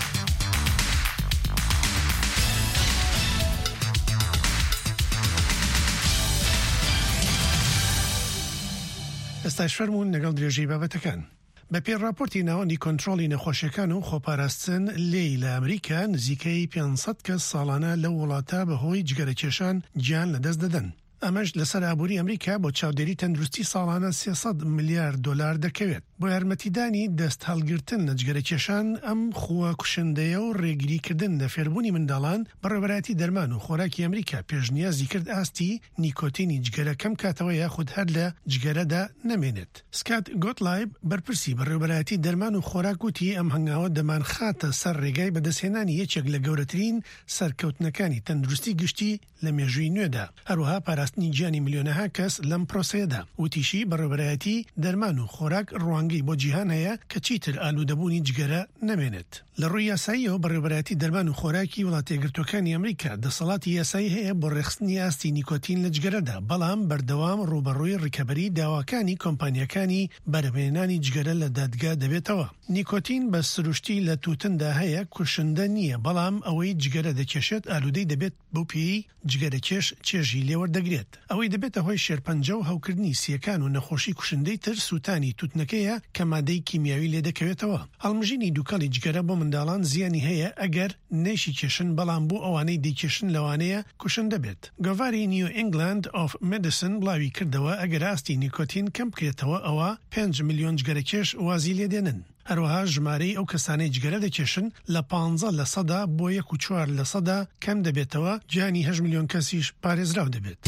ئێستاش فەرموون لەگەڵ درێژەی بابەتەکان. بە پێی راپۆرتی ناوەندی کۆنتڕۆڵی نەخۆشیەکان و خۆپاراستن لێی لە ئەمریکا نزیکەی پێنجسەد کەس ساڵانە لەو وڵاتە بەهۆی جگەرەکێشان گیان لەدەست دەدەن. ئەمەش لەسەر ئابووری ئەمریکا بۆ چاودێری تەندروستی ساڵانە سێسەد ملیار دۆلار دەکەوێت. بۆ یارمەتیدانی دەست هەڵگرتن لە جگەرەکێشان ئەم خووە کوشندەیە و ڕێگریکردن لە فێربوونی منداڵان بەڕێوەبەرایەتی دەرمان و خۆراکی ئەمریکا پێشنیازی کرد ئاستی نیکۆتینی جگەرە کەم کاتەوە یاخود هەر لە جگەرەدا نەمێنێت. سکات گۆتلایب بەرپرسی بەڕێوەبەرایەتی دەرمان و خۆراک وتی ئەم هەنگاوە دەمان خاتە سەر ڕێگای بەدەستهێنانی یەکێک لە گەورەترین سەرکەوتنەکانی تەندروستی گشتی لە مێژووی نوێدا. هەروەها پاراستنی گیانی ملیۆنەها کەس لەم پرۆسەیەدا. وتیشی بەڕێوەبەرایەتی دەرمان و خۆراک ڕوانگەی بۆ جیهان هەیە کە چیتر ئالوودەبوونی جگەرە نەمێنێت. لە ڕووی یاساییەوە بەڕێوەبەرایەتی دەرمان و خۆراکی وڵاتە یەکگرتووەکانی ئەمریکا دەسەڵاتی یاسایی هەیە بۆ ڕێخستنی ئاستی نیکۆتین لە جگەرەدا، بەڵام بەردەوام ڕوبەڕووی ڕیکەبەری داواکانی کۆمپانیەکانی بەرهەمهێنانی جگەرە لە دادگا دەبێتەوە. نیکۆتین بە سروشتی لە تووتندا هەیە، کوشندە نییە، بەڵام ئەوەی جگەرە دەکێشێت ئالوودەی دەبێت بۆ پێی جگەرەکێش چێژی لێوەردەگرێت. ئەوەی دەبێتە هۆی شێرپەنجە و هەوکردنی سیەکان و نەخۆشی کوشندەی تر سووتانی تووتنەکەیە کە مادەی کیمیاوی لێ دەکەوێتەوە. هەڵمژینی دووکەڵی جگەرە بۆ منداڵان زیانی هەیە ئەگەر نێشی کێشن، بەڵام بۆ ئەوانەی دەیکێشن لەوانەیە کوشندە بێت. گۆڤاری نیو ئینگلند ئۆف مێدیسن بڵاوی کردەوە ئەگەر ئاستی نیکۆتین کەم بکرێتەوە ئەوە پێنج ملیۆن جگەرەکێش وازی لێدێنن. هەروەها ژمارەی ئەو کەسانەی جگەرە دەکێشن لە پانزە لە سەدا بۆ یەک و چوار لە سەدا کەم دەبێتەوە، گیانی هەژ ملیۆن کەسیش پارێزراو دەبێت.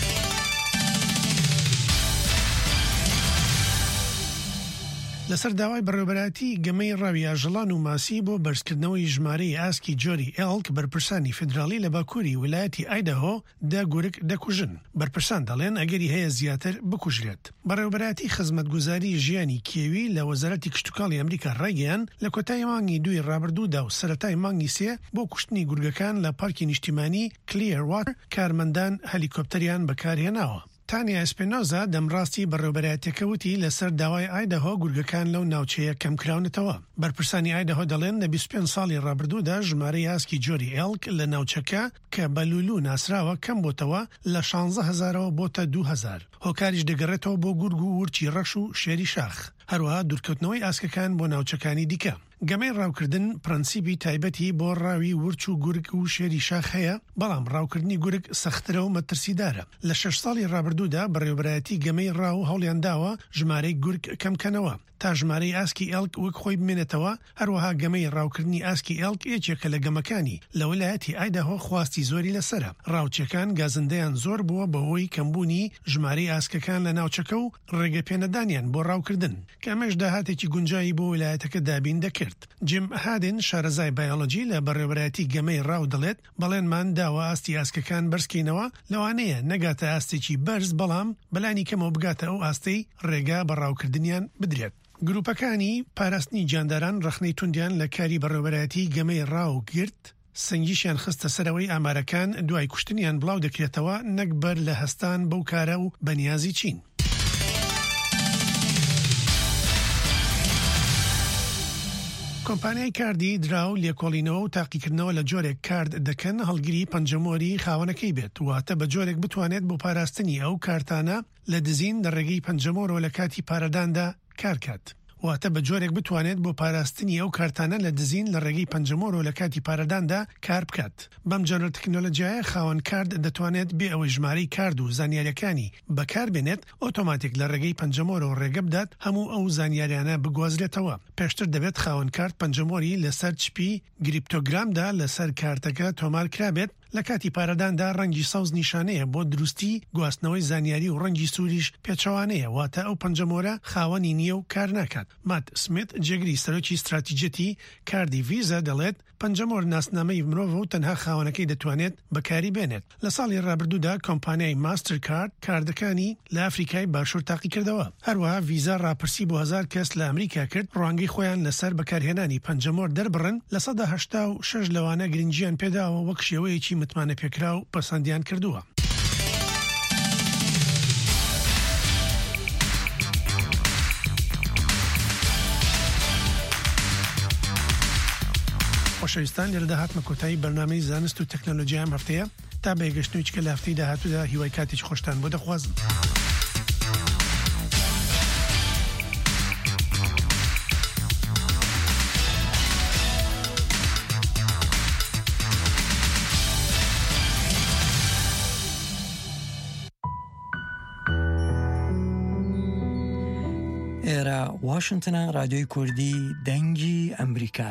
لەسەر داوای بەڕێوەبەرایەتی گەمەی ڕاوی ئاژەڵان و ماسی بۆ بەرزکردنەوەی ژمارەی ئاسکی جۆری ئێڵک بەرپرسانی فیدرالی لە باکووری ویلایەتی ئایداهۆ دە گورگ دەکوژن. بەرپرسان دەڵێن ئەگەری هەیە زیاتر بکوژرێت. بەڕێوەبەرایەتی خزمەتگوزاری ژیانی کێوی لە وەزارەتی کشتوکاڵی ئەمریکا ڕایگەیان لە کۆتای مانگی دوی ڕابردوودا و سەرەتای مانگی سێ بۆ کوشتنی گورگەکان لە پارکی نیشتیمانی کلیێرواتر کارمەندان هەلیکۆپتەریان بەکارهێناوە. تانیا ئەسپێنۆزا دەمڕاستی بەڕێوەبەرایەتەکە وتی لەسەر داوای ئایداهۆ گورگەکان لەو ناوچەیە کەمکراونەتەوە. بەرپرسانی ئایداهۆ دەڵێن لە بیست و پێنج ساڵی ڕابردوودا ژمارەی ئاسکی جۆری ئێڵک لە ناوچەکە کە بە لولو ناسراوە کەم بۆتەوە لە شانزە هەزارەوە بۆتە دوو هەزار. هۆکاریش دەگەڕێتەوە بۆ گورگ و ورچی ڕەش و شێری شاخ. هەروەها دوورکەوتنەوەی ئاسکەکان بۆ ناوچەکانی دیکە. گەمەی ڕاوکردن پرەنسیبی تایبەتی بۆ ڕاوی ورچ و گورگ و شێری شاخ هەیە، بەڵام ڕاوکردنی گورگ سەخترە و مەترسیدارە. لە شەش ساڵی ڕابردوودا بەڕێوەبەرایەتی گەمەی ڕاو هەوڵیان داوە ژمارەی گورگ کەمکەنەوە تا ژمارەی ئاسکی ئێڵک وەک خۆی بمێنێتەوە. هەروەها گەمەی ڕاوکردنی ئاسکی ئێڵک یەکێکە لە گەمەکانی لە ویلایەتی ئایداهۆ خواستی زۆری لەسرە. ڕاوچەکان گازندەیان زۆر بووە بەهۆی کەمبوونی ژمارەی ئاسکەکان لە ناوچەکە و ڕێگەپێنەدانیان بۆ ڕاوکردن، کە ئەمەش داهاتێکی گونجایی بۆ ویلایەتەکە دابین دەکرد. جیم هادن شارەزای بایۆلۆجی لە بەڕێوەبەرایەتی گەمەی ڕاو دەڵێت بەڵێنمان داوە ئاستی ئاسکەکان بەرزکەینەوە، لەوانەیە نەگاتە ئاستێکی بەرز، بەڵام بەلانی کەمەوە بگاتە ئەو ئاستەی ڕێگا بە ڕاوکردنیان بدرێت. گروپەکانی پاراستنی جانداران ڕەخنەی توندیان لە کاری بەڕێوەبەرایەتی گەمەی ڕاو گرت، سنگیشیان خستە سەرەوەی ئامارەکان دوای کوشتنیان بڵاو دەکرێتەوە، نەک بەر لە هەستان بەو کارە و بەنیازی چین. کۆمپانیای کاردی دراو لێکۆڵینەوە و تاقیکردنەوە لە جۆرێک کارد دەکەن هەڵگری پەنجەمۆری خاوەنەکەی بێت، واتە بە جۆرێک بتوانێت بۆ پاراستنی ئەو کارتانە لە دزین لە ڕێگەی پەنجەمۆرەوە لە کاتی پارەداندا کارکات. واتە بە جۆرێک بتوانێت بۆ پاراستنی ئەو کارتانە لە دزین لە ڕێگەی پەنجەمۆرۆ لە کاتی پارەداندا کار بکات. بەم جۆرە تەکنۆلۆژیایە خاوەن کارد دەتوانێت بێ ئەوەی ژمارەی کارد و زانیاریەکانی بەکاربێنێت ئۆتۆماتیک لە ڕێگەی پەنجەمۆرۆ ڕێگە بدات هەموو ئەو زانیاریانە بگوازرێتەوە. پێشتر دەبێت خاوەن کارت پەنجەمۆری لەسەر چپی گریپتۆگرامدا لەسەر کارتەکە تۆمار کرابێت. لە کاتی پارەداندا ڕەنگی سەوز نیشانەیە بۆ دروستی گواستنەوەی زانیاری و ڕەنگی سووریش پێچەوانەیە، واتە ئەو پەنجەمۆرە خاوەنی نییە و کار ناکات. مات سمیت جێگری سەرۆکی استراتیجەتی کاردی ڤیزا دەڵێت پەنجەمۆر ناسنامەی مرۆڤ و تەنها خاوەنەکەی دەتوانێت بەکاری بێنێت. لە ساڵی ڕابردوودا کۆمپانیای ماستر کارد کاردەکانی لە ئەفریقای باشوور تاقی کردەوە. هەروەها ڤیزا ڕاپرسی بۆ هەزار کەس لە ئەمریکا کرد ڕوانگەی خۆیان لەسەر بەکارهێنانی پەنجەمۆر دەربڕن. لە سەدا هەشتا و شەش لەوانە گرنگیان پێداوە وەک شێوەیەکی متمانە پێکرا و پەسەندیان کردووە. خۆشەویستان، لێرە داهاتمە کۆتایی بەرنامەی زانست و تەکنۆلۆژیا ئەم هەفتەیە. تا بەیگەشتنەوەی چکە لە هەفتەی داهاتوودا هیوای کاتێکی خۆشتان بۆ دەخوازم. ئێرە واشنگتنە، رادیۆی کوردی دەنگی ئەمریکا.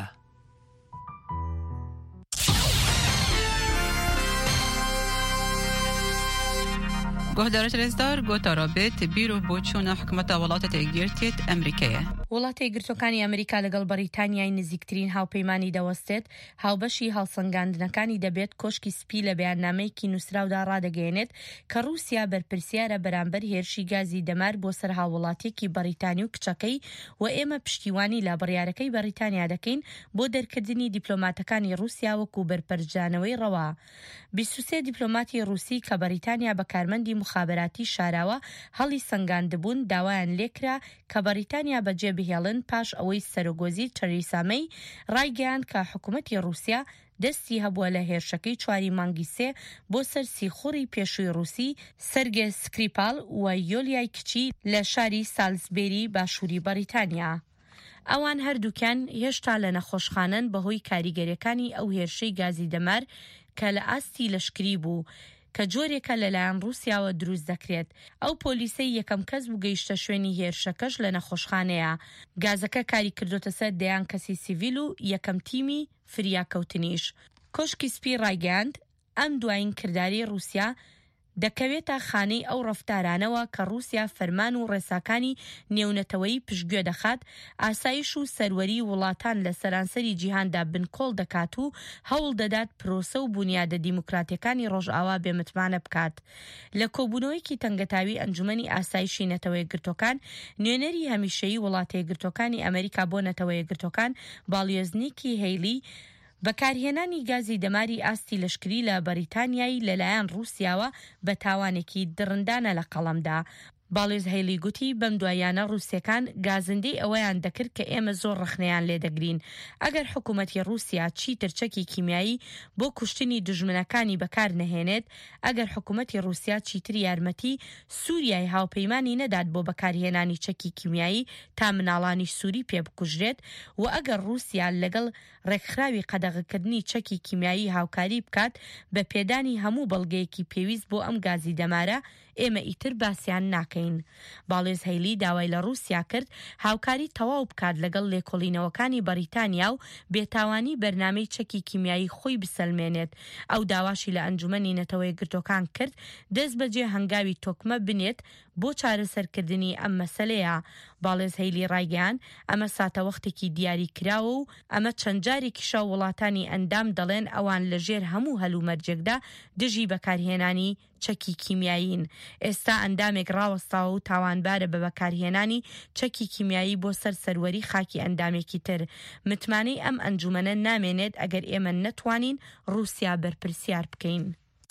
گۆهدارە رێزدار گۆتارابێت بیرۆ بۆ چوونە حکومەتە وڵاتە تێگیرتێت ئەمریکایە. وڵاتی یەکگرتووەکانی ئەمریکا لەگەڵ بەریتانیای نزیکترین هاوپەیمانی دەوەستێت. هاوبەشی هەڵسەنگاندنەکانی دەبێت کۆشکی سپی لە بەیاننامەیەکی نووسراودا ڕادەگەیەنێت کە رووسیا بەرپرسیارە بەرامبەر هێرشی گازی دەمار بۆ سەر هاوڵاتێکی بەریتانی و کچەکەی و ئێمە پشتیوانی لە بڕیارەکەی بەریتانیا دەکەین بۆ دەرکردنی دیپلۆماتەکانی رووسیا وەکو بەرپەرجانەوەی ڕەوا. بیست و سێ دیپلۆماتی رووسی کە بەریتانیا بە کارمەندی مخابراتی شاراوە هەڵی سەنگاندبوون داوایان لێکرا کە بەریتانیا بەجێ بهێڵن پاش ئەوەی سەرۆگۆزی تەریسا مەی ڕایگەیاند کە حکوومەتی رووسیا دەستی هەبووە لە هێرشەکەی چواری مانگی سێ بۆ سەر سیخوڕی پێشووی رووسی سەرگێ سکریپال و یۆلیای کچی لە شاری سالزبێری باشووری بەریتانیا. ئەوان هەردووکیان هێشتا لە نەخۆشخانەن بەهۆی کاریگەریەکانی ئەو هێرشەی گازی دەمار کە لە ئاستی لەشکری بوو کە جۆرێکە لەلایەن رووسیاوە دروست دەکرێت. ئەو پۆلیسەی یەکەم کەس بوو گەیشتە شوێنی هێرشەکەش لە نەخۆشخانەیە. گازەکە کاری کردوتە سەر دەیان کەسی سیڤیل و یەکەم تیمی فریاکەوتنیش. کۆشکی سپی ڕایگەاند ئەم دوایین کرداری رووسیا دەکەوێتە خانەی ئەو ڕەفتارانەوە کە رووسیا فەرمان و ڕێساکانی نێونەتەوەی پشتگوێ دەخات، ئاسایش و سەروەری وڵاتان لە سەرانسەری جیهاندا بنکۆڵ دەکات و هەوڵ دەدات پرۆسە و بنیادە دیموکراتیەکانی ڕۆژئاوا بێمتمانە بکات. لە کۆبوونەوەیکی تەنگەتاوی ئەنجومەنی ئاسایشی نەتەوە یەکگرتوەکان، نوێنەری هەمیشەیی وڵاتە یەکگرتوەکانی ئەمریکا بۆ نەتەوە یەکگرتوەکان باڵیۆزنیکی هەیلی بەکارهێنانی گازی دەماری ئاستی لەشکری لە بەریتانیایی لەلایەن رووسیاوە بە تاوانێکی درندانە لە قەڵەمدا. باڵێز هەیلی گوتی بەم دوایانە رووسیەکان گازندەی ئەوەیان دەکرد کە ئێمە زۆر ڕخنەیان لێدەگرین. ئەگەر حکوومەتی رووسیا چیتر چەکی کیمیایی بۆ کوشتنی دژمنەکانی بەکار نەهێنێت، ئەگەر حکوومەتی رووسیا چیتر یارمەتی سووریای هاوپەیمانی نەدات بۆ بەکارهێنانی چەکی کیمیایی تا مناڵانی سووری پێ بکوژرێت، و ئەگەر رووسیا لەگەڵ ڕێکخراوی قەدەغەکردنی چەکی کیمیایی هاوکاری بکات بە پێدانی هەموو بەڵگەیەکی پێویست بۆ ئەم گازی دەمارە، ئێمە ئیتر باسییان ناکەین. باڵێز هەیلی داوای لە رووسیا کرد هاوکاری تەواو بکات لەگەڵ لێکۆڵینەوەکانی بەریتانیا و بێتاوانی بەرنامەی چەکی کیمیایی خۆی بسەلمێنێت. ئەو داواشی لە ئەنجومەنی نەتەوە یەکگرتوەکان کرد دەست بەجێ هەنگاوی تۆکمە بنێت بۆ چارەسەرکردنی ئەم مەسەلەیە. باڵێز هەیلی ڕایگەیاند ئەمە ساتەوەختێکی دیاری کراوە و ئەمە چەند جارێکیشە وڵاتانی ئەندام دەڵێن ئەوان لەژێر هەموو هەلومەرجێکدا دژی بەکارهێنانی چەکی کیمیایین. ئێستا ئەندامێک ڕاوەستاوە و تاوانبارە بە بەکارهێنانی چەکی کیمیایی بۆ سەر سەروەری خاکی ئەندامێکی تر. متمانەی ئەم ئەنجومەنە نامێنێت ئەگەر ئێمە نەتوانین رووسیا بەرپرسیار بکەین.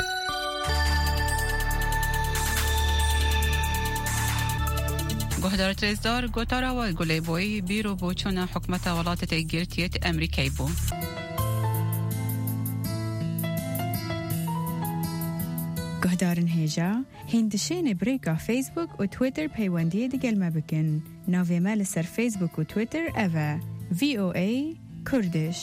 گۆهدارە رێزدار گۆتاراوە گولەی بۆی بیرۆ بۆ چوونە حکومەتە وڵاتە تێگیرتێت ئەمریکای بوو. گۆدارن هێژا هێندشێنێ برێکا فیسبوک و تویتر پەیوەندیە دەگەلمە بکەن. ناوێمە لەسەر فیسبوک و تویتر ئەڤە ڤی ئۆ ئەی کوردش.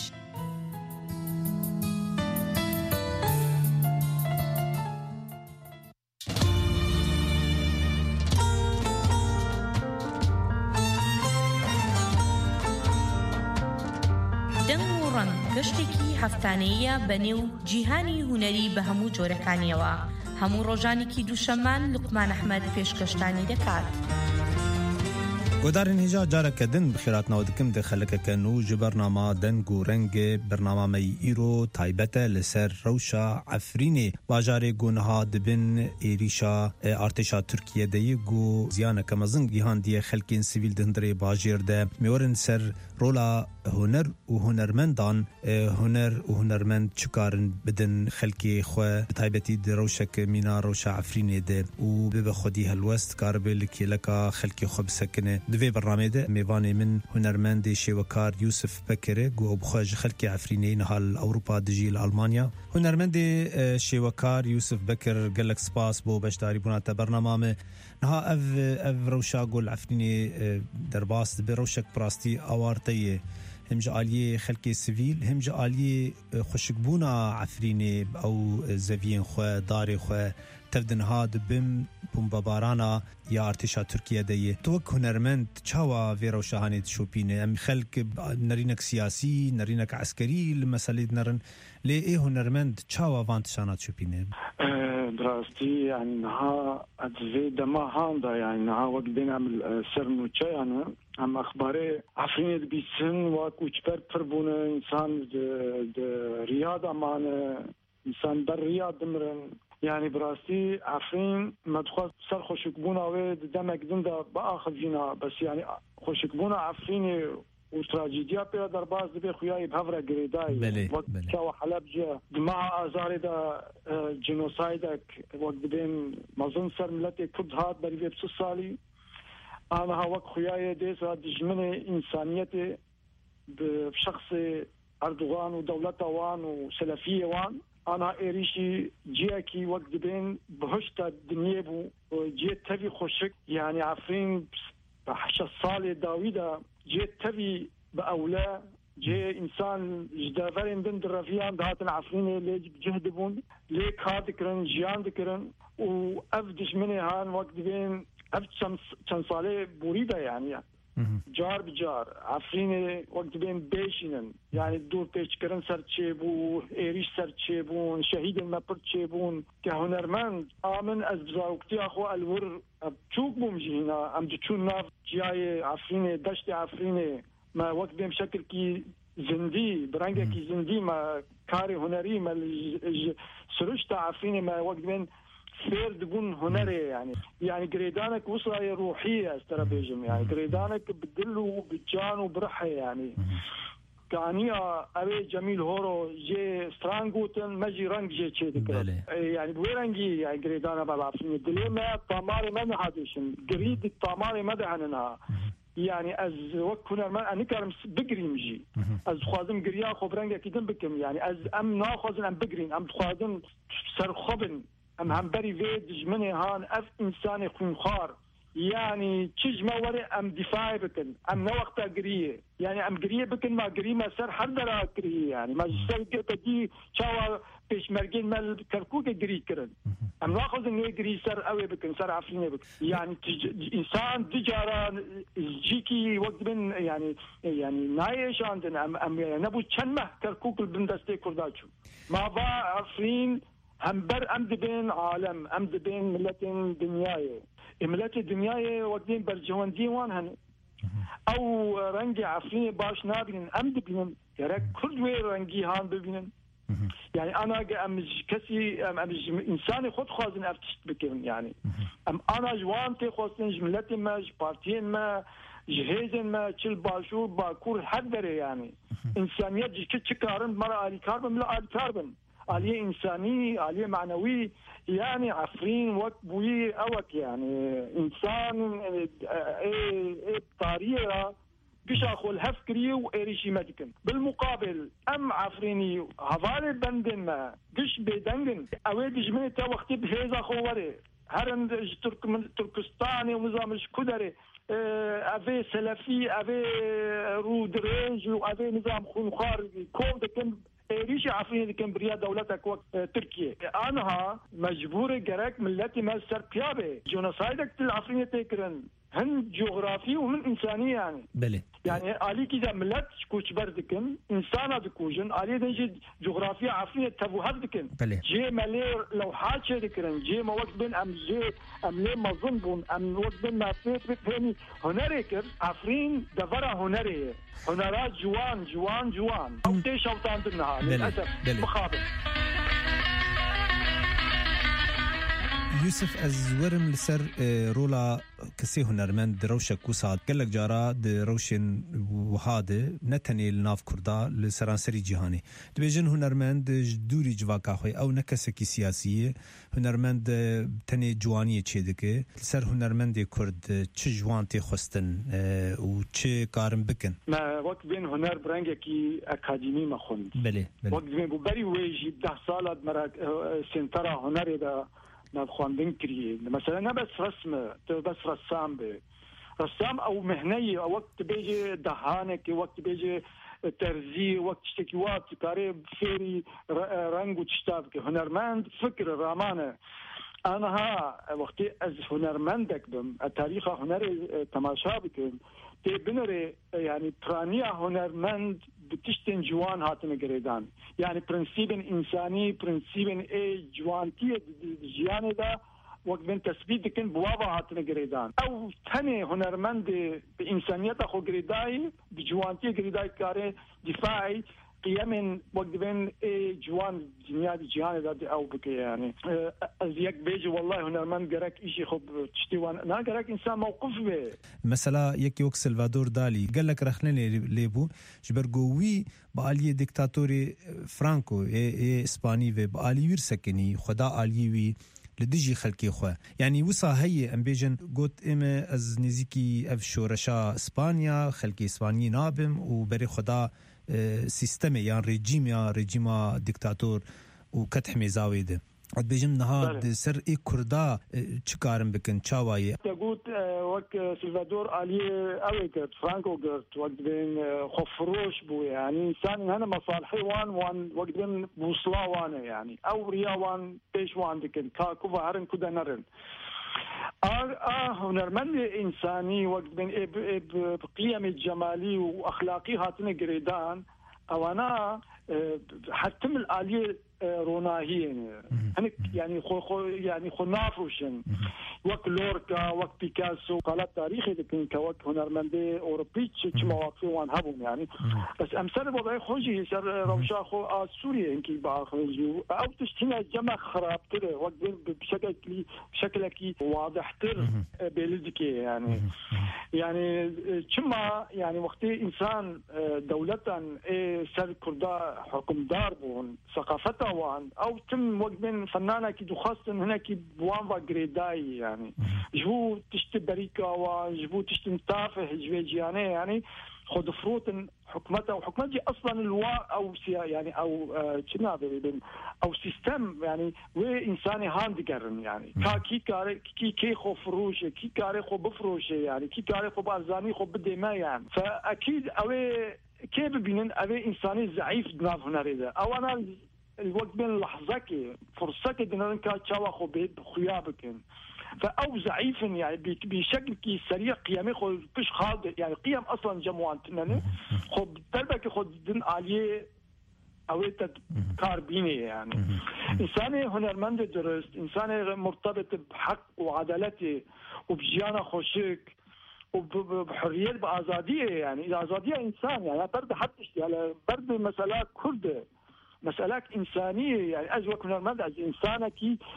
گەشتێکی هەفتانەیە بەنێو جیهانی هونەری بە هەموو جۆرەکانیەوە. هەموو ڕۆژانێکی دووشەممان لوقمان ئەحمەد پێشکەشتانی دەکات. گۆدارن هێژا جارێکە دن بخێراتنەوە دکم دە خەلەکەکەن و ji بەرنامە دەنگ و ڕەنگێ بەرنامەی ئیرۆ تایبەتە لەسەر ڕەوشە عەفرینێ باژارێ گۆنەها دبن ئێریشا ئارتێشا تورکیەدەیی و زیانەکە مەزن گیهاندیە خەلکین سیڤیل دهندرێ باژێردە میوەرن سەر ڕۆلا هوەر و هوەرمەندان هوەر و هوەرمەند چکارن بدن خەلکی خۆ تایبەتی دڕەوشەک مینا ڕەوشە عەفرینێ دە و ببە خودی هەلوەست کاربێ لە کێلەکە خەلکی خۆ بسەکنێ. دوێ بەرنامێدە میوانێ من هوەرمەندێ شێوەکار یوسف بەکرێ گو بخۆژ خەلکی عەفرینەی نەهال ئەوروپا دژی لە ئەڵمانیا. هوەرمەندێ شێوەکار یوسف بەکر گەلک سپاس بۆ بەشداری بووناتە بەرنامامە. نها ئەv ئەv ڕەوشا گۆل عەفرینێ دەرباس بێ ڕەوشەک پڕاستی ئاوارتەیە هم جعالیه خلق سیویل هم جعالیه خوشکبونا عفرینه او زوین خو دار خو تفدنها دبم بمبارانا یا ارتشا ترکیه دیه تو هنرمند چاوا ویرو شاهانه شوپینه ام خلق نرینک سیاسی نرینک عسکری المساله نرن لی ای هنرمند چاوا وانت شانات شوپینه دراستی يعني نها اتزي دما هاندا يعني نها وقت بين عمل سرنو تشا يعني ام اخباري عفرين بيسن واكو تشبر بربونه انسان د رياضه مان انسان در رياض دمرن يعني براسي عفرين مدخل سر خوشكبونا و دمك دندا باخذ جينا بس يعني خوشكبونا عفرين وتراجيديا بيا درباز دبي خوياي بهفرة قريداي وقت كاو حلب جا دماء آزاري دا جينوسايدك وقت بين مظن سر ملتي كرد هاد بريبي بسو سالي انا ها وقت خوياي ديسا دجمني انسانيتي بشخص اردوغان ودولته وان وسلفية وان انا ايريشي جيكي وقت بين بهشتا الدنيا بو جيت تبي خوشك يعني عفرين حشا صالي داويدا جيت تبي بأولا جي إنسان جدافرين دن درافيان دهاتن عفرين ليج بجهدبون ليك هاد دكرن جيان دكرن وأفدش مني هان وقت بين أفدش كان صالي بوريدا يعني جار بجار عفرين وقت بين بيشنن يعني الدور بيش كرن سر تشيبو إيريش سر تشيبون شهيد المبر تشيبون كهنرمند آمن از بزاوكتي أخو الور بتشوك بومجينا أم تشون ناف جاي عفرين دشت عفرين ما وقت بين شكل كي زندي برانجا كي زندي ما كاري هنري ما سرشت عفرين ما وقت بين سير دبون هنري يعني يعني قريدانك وصاية روحية استرابيجم يعني قريدانك بدلو بالجان وبرحة يعني كانيا أبي جميل هورو جي سترانغوتن مجي رنج جي تشي ذكر يعني بوي رنجي يعني قريدانا بالعفني دلي ما طاماري ما نحاديشن قريد الطاماري ما دهننا يعني از وقت هنا ما أنا كارم بقري مجي از خوازم قريا خبرنجا كيدن بكم يعني از أم ناخذن أم بقرين أم خوازن سر خبن أم هم بري فيد جمني هان أف إنساني خنخار يعني تجمع وري أم دفاعي بكن أم نوقت قريه يعني أم قريه بكن ما قريه ما سر حردر قريه يعني ما جسر كدي شاوا بيش مرجين ما كركوك قريه كرن أم ناخذ إنه قريه سر قوي بكن سر عفريني بكن يعني تج... إنسان تجارة جيكي وقت من يعني يعني نايش عندنا أم أم نبو تشنمه كركوك البندستي كرداتشو ما با عفرين هم بر أمد بين عالم أمد بين ملة دنياي ملة دنياي وقتين برجوان ديوان هن أو رنجي عفرين باش نابين أمد بين يرك كل وين رنجي هان ببينن يعني أنا أم كسي أم أم إنساني خود خازن أفتشت بكين يعني أم أنا جوان تي خازن جملة ما جبارتين ما جهازن ما تشل باشور باكور حدري يعني إنسانيات جكت كارن مرة آلي كاربن لا آلي كاربن عالية إنساني عالية معنوي يعني عفرين وقت بوي أوك يعني إنسان إيه إيه طريقة قش أخو الهفكري وإيريشي مدكن بالمقابل أم عفريني هفالي بندن ما قش بيدنجن أويد جميتا وقت بهيزا خواري هرن ترك من تركستاني ونظام الشكودري أفي سلفي أفي رودريج وأفي نظام خنخار كوم دكن إيريش عفرين كان بريا دولتك وقت تركيا أنها مجبورة جرك ملتي ما سرقيابه جنوسايدك العفرين تكرن هن جغرافي ومن إنسانية يعني بله يعني آلي كذا ملت كوش بردكن إنسانة دكوجن آلي دنجي جغرافيا عفرية تبوهر دكن بله جي مالي لو حاجة دكرن جي ما وقت بين أم جي أم لي ما ظنبون أم وقت بين ما فيت بفهمي هنريكر عفرين دفرة هنرية هنرات جوان جوان جوان أو تيش أو تاندنها للأسف مخابر يوسف از ورم لسر رولا كسي هنرمند روشة كوساد قالك جارا دي روشن وهاده نتني الناف كردا لسرانسري جهاني دبيجن هنرمند دوري جواكا خوي او نكسكي سياسية هنرمند تني جوانية چيدكي لسر هنرمند كرد چه جوانتي خستن و چه كارم بكن ما وقت بين هنر برانجكي اكاديمي ما خوند بله بله وقت بين ببري ويجي ده سالة مرا سنترا هنري ده نخواندن كريه مثلا بس رسم بس رسام به رسام او مهنيه او وقت بيجي دهانك وقت بيجي ترزي وقت تشتكيوات كاري فيري رنگ وتشتابك هنرمند فكر رامانه انا ها وقتي از هنرمندك بم التاريخ هنري تماشا بكم تي بنري يعني ترانيا هنرمند بتشتن جوان هاتن جريدان يعني برنسيبن انساني برنسيبن اي جوانتي جيانه دا وقت من تثبيت كن بوابه هاتن جريدان او ثاني هنرمند بانسانيته خو جريداي بجوانتي جريداي كاري دفاعي قيم وقت بين اي جوان دنيا جهان ذات او بك يعني ازيك بيجي والله هنا من جرك شيء خب تشتوان انا جرك انسان موقف به مثلا يكي وك سلفادور دالي قال لك رخلني ليبو جبرجوي بالي ديكتاتوري فرانكو اي اسباني و بالي ورسكني خدا اليوي لدجي خلقي خو يعني وصا هي ام بيجن قلت اما از نزيكي اف شورشا اسبانيا خلقي اسباني نابم وبري خدا سيستم يعني ريجيم يا ريجيما ديكتاتور وكتحمي زاويده قد بيجم نهار سر اي كردا چكارم بكن چاواي تقول وقت سلفادور الي اويكت فرانكو قرت وقت بين خفروش بو يعني انسان هنا مصالحي وان وان وقت بين بوصلا وان يعني او ريا وان بيش وان دكن كاكو هرن كدا نرن آه آه هنرمند إنساني وقت بين بقيم الجمالي وأخلاقي هاتنا جريدان أو أنا حتم الآلية روناهية هنك يعني خو خو يعني خنافوشن وقت لوركا وقت بيكاسو قالت تاريخي لكن كوقت هنرمندي أوروبي تش مواقف وان هبهم يعني بس أمثال وضعي خوجي سر روشا خو آه سوريا إنكي باخرجوا أو تشتينا جمع خراب كده وقت بشكل بشكل واضح تر بلدكي يعني يعني كما يعني وقت إنسان دولة سر كردا حكم دار بون ثقافته وان او تم وقت من فنانه كي دخاصن هنا كي بوان وغريداي يعني جو تشتي بريكا وجبو تشتي متافه جويجيانه يعني خد فروت حكمته وحكمتي اصلا الوا او يعني او كنا بين او سيستم يعني وانساني هاندجرن يعني كي كاري كي كي خو فروش كي كاري خو بفروش يعني كي كاري خو بارزاني خو بديما يعني فاكيد اوي كيف بينن اوي انساني ضعيف دماغ هنريده او انا الوقت بين لحظك فرصة كده إنك تشاوا خو بيد خيابك فأو ضعيف يعني بشكل كي سريع قيامي خو فيش خالد يعني قيم أصلا جموعان تنانه خو تلبك خو دين عليه أويت كاربيني يعني إنساني هنرمند درست إنساني مرتبط بحق وعدالته وبجيانة خوشك وبحرية بآزادية يعني الآزادية إنسان يعني برد حتى يعني برد مسألة كردة مسألة إنسانية يعني أزوك من المدى إنسانك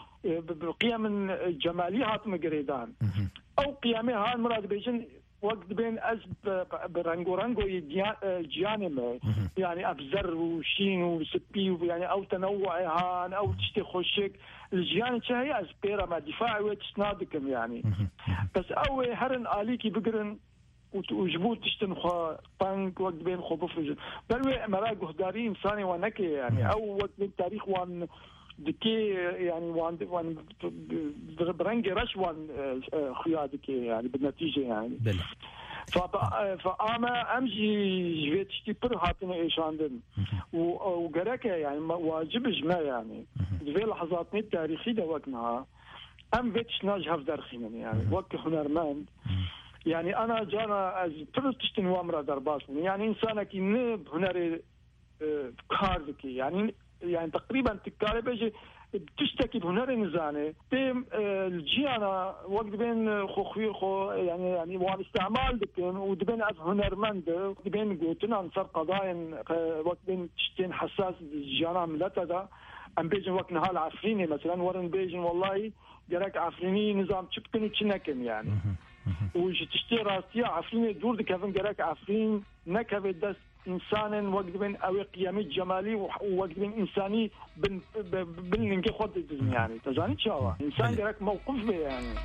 بقيم جمالية هاتم قريدان أو قيامها المراد بيجن وقت بين أز برنجو رنجو جيانم يعني أبزر وشين وسبي يعني أو تنوع هان أو تشتي خوشك الجيان شهي أز بيرا ما دفاع ويتسنادكم يعني بس أو هرن آليكي بقرن وجبوت تشتنخوا بانك وقت بين خو بفرج بل مرا جهداري إنساني وانكي يعني أو وقت بين تاريخ وان دكي يعني وان وان برنج رش وان خيادكي يعني بالنتيجة يعني فأما أمشي جويت تشتي بر هاتنا إيشاندن وجرك يعني واجب جماع يعني في لحظاتنا التاريخية وقتها أم بيتش ناجح في درخين يعني وقت هنرمند يعني أنا جانا بر تشتن وامرا درباس يعني إنسانك ينب هنري كاردكي يعني يعني تقريبا تكاري بيجي بتشتكي بهنر نزانه بين الجيانا وقت بين خوخي خو يعني يعني وان استعمال دكن ودبين از هنرمند بين قوتنا انصار قضايا وقت بين تشتين حساس الجيانا ملتا ام بيجن وقت نهال عفريني مثلا ورن بيجن والله جراك عفريني نظام تشبكني تشنكن يعني وش تشتي راسيا عفريني دور دكفن جراك عفرين نكبه دست إنسان وقت بين أو قيامي جمالي ووقت بين إنساني بن بن خود يعني تزاني شاوا إنسان جرك موقف به يعني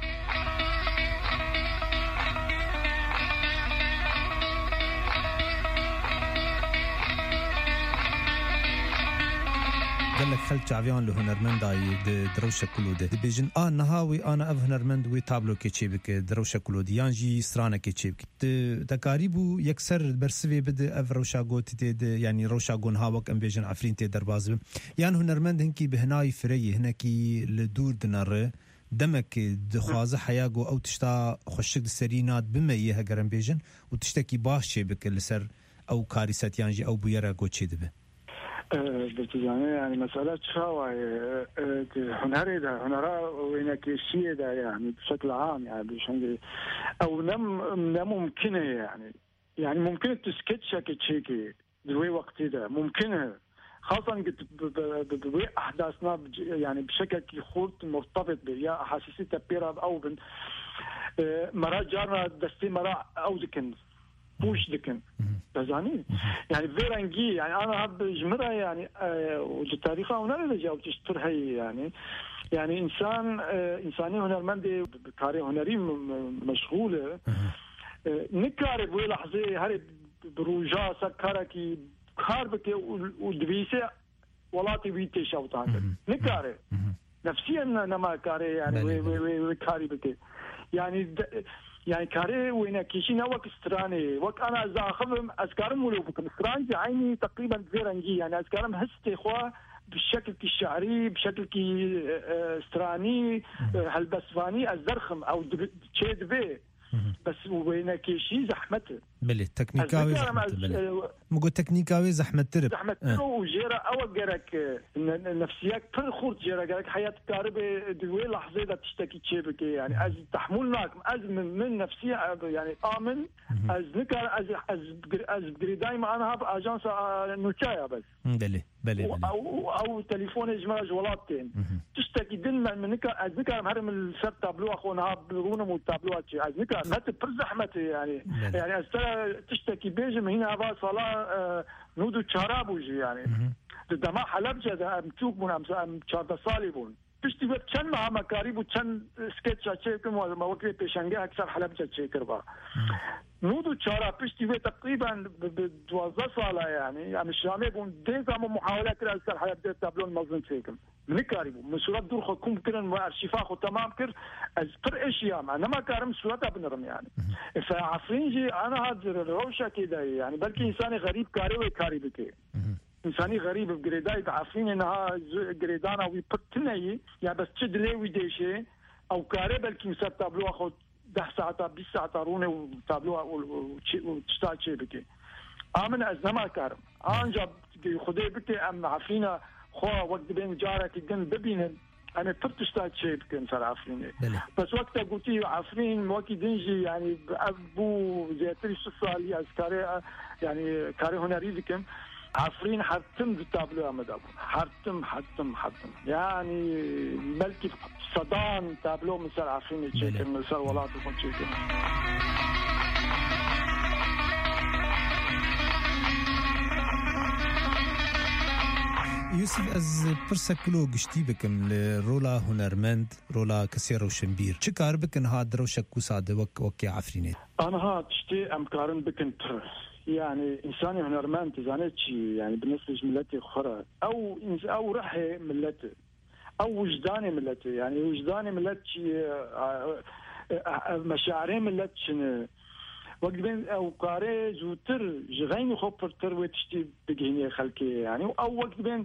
قال لك خلت عفيان له هنرمند داي دروشه كلوده بيجن اه نهاوي انا اف هنرمند وي تابلو كيتشيبك دروشه كلودي يانجي سترانا كيتشيبك تقاريبو يكسر برسوي بده اف روشا غوت تي يعني روشا غون هاوك ام بيجن عفرين تي درباز يعني هنرمند هنكي بهناي فري هناكي لدور دنر دمك دخوازه حياغو او تشتا خوشك سرينات بميه هجرن بيجن وتشتكي باش بك لسر او كارثه يانجي او بيرا غوتشيدبه بالتزامن يعني مسألة شاوى هنري ده هنرا وينك شيء ده يعني بشكل عام يعني بشكل أو نم نم ممكنة يعني يعني ممكن تسكتشك تشيكي ذوي وقت ده ممكنة خاصة قد بوي أحداثنا يعني بشكل يخوت مرتبط بيا أحاسيسي تبيرا أو بن مرا جارنا دستي مرا أو ذكن بوش دكن تزاني يعني فيرانجي يعني انا هب جمرة يعني آه وتاريخها هنا اللي جاوب تشتر هي يعني يعني انسان آه انساني هنرمندي بكاري هنري مشغوله آه نكاري بوي لحظه هري بروجا سكركي كاربك ودبيسه ولاتي بيتي شوطان نكاري نفسيا نما كاري يعني وي وي وي كاري بك يعني يعني كاري وين كيشينا وقت استراني وقت أنا إذا أخذهم أذكارهم ولو بكم استراني عيني تقريبا فيرنجي يعني أذكارهم هستي إخوة بالشكل كي بشكل كي استراني هالبسفاني الزرخم أو تشيد بيه بس وين كيشي زحمته بلي تكنيكاوي زحمته مقول تكنيكاوي زحمته زحمته أه. وجيرا أو جرك نفسياك كل خورت جيرا جرك حياة كاربة دوي لحظة دا تشتكي تشيبك يعني أز تحملناك أز من, من نفسية يعني آمن أز نكر أز أز أز دايما أنا هاب أجانس نوتشايا بس بلي بلي أو أو تليفون إجماع جوالاتين تشتكي دين من نكر أز نكر هرم السر تابلو أخونا هاب بلغونهم والتابلوات أز نكر ما تبرزح متى يعني بلي. يعني أسترى تشتكي بيجم هنا هذا صلاة آه نودو تشارابوجي يعني دما حلب جدا متوك من أم تشارد صالبون تشتي وقت كان مع مكاريب وكان سكتش أشيكم وما وقت بيشانجا أكثر حلب جد شيكر با نودو تشارا تشتي وقت تقريبا بدوازة صالة يعني يعني الشامي بون ديزا محاولات أكثر حلب جد تابلون مزن شيكم من كاريبو من صورة دور خكم كرن وارشيفاخ وتمام كر أذكر أشياء أنا ما كارم صورة بنرم يعني فعفرينجي أنا هذا الروشة كده يعني بلكي إنسان غريب كاري وكاري بكي إنساني غريب بجريداي بعفرين إنها جريدانا ويبتني يعني بس تدلي ويديشة أو كاري بلكي مسات تابلو أخذ ده ساعة بيس ساعة رونه وتابلو وتشتاق شيء بكي آمن أزنما كارم أنجب خدي بكي أم عفرينا خو وقت بين جارك الدم ببينن أنا تبتشتاق شيء بكين صار عفريني بس وقت قلتي عفرين وقت دينجي يعني أبو زيتري سوسالي أذكاري يعني كاري هنري بكم عفرين حتم بالتابلو أمد أبو حتم حتم حتم يعني ملكي صدام تابلو من صار عفريني شيء من صار ولاد يكون شيء یوسف از پرسکلو گشتی بکم لرولا هنرمند رولا کسی روشنبیر چه کار بکن ها دروشک و ساده وک وکی عفرینه أنا ها تشتي أمكارن بكن يعني إنسان هنرمند تزانت شيء يعني بالنسبة لملتي أخرى أو أو رحي ملته أو وجداني ملته يعني وجداني ملتي مشاعري ملتي وقت بين أو قارئ زوتر جغين خبر تر وتشتي بجيني خلقي يعني أو وقت بين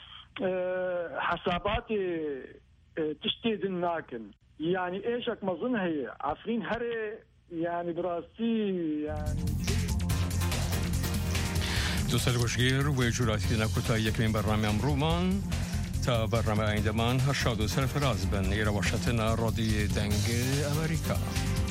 حساباتي تشتي دناكن يعني إيشك ما ظن هي عفرين هري يعني براستي يعني دوستان خوشگیر و جوراتی نکوتا یکمین برنامه امرومان تا برنامه آیندمان هشتاد و سر فراز بن ایرا واشتن رادی دنگ امریکا.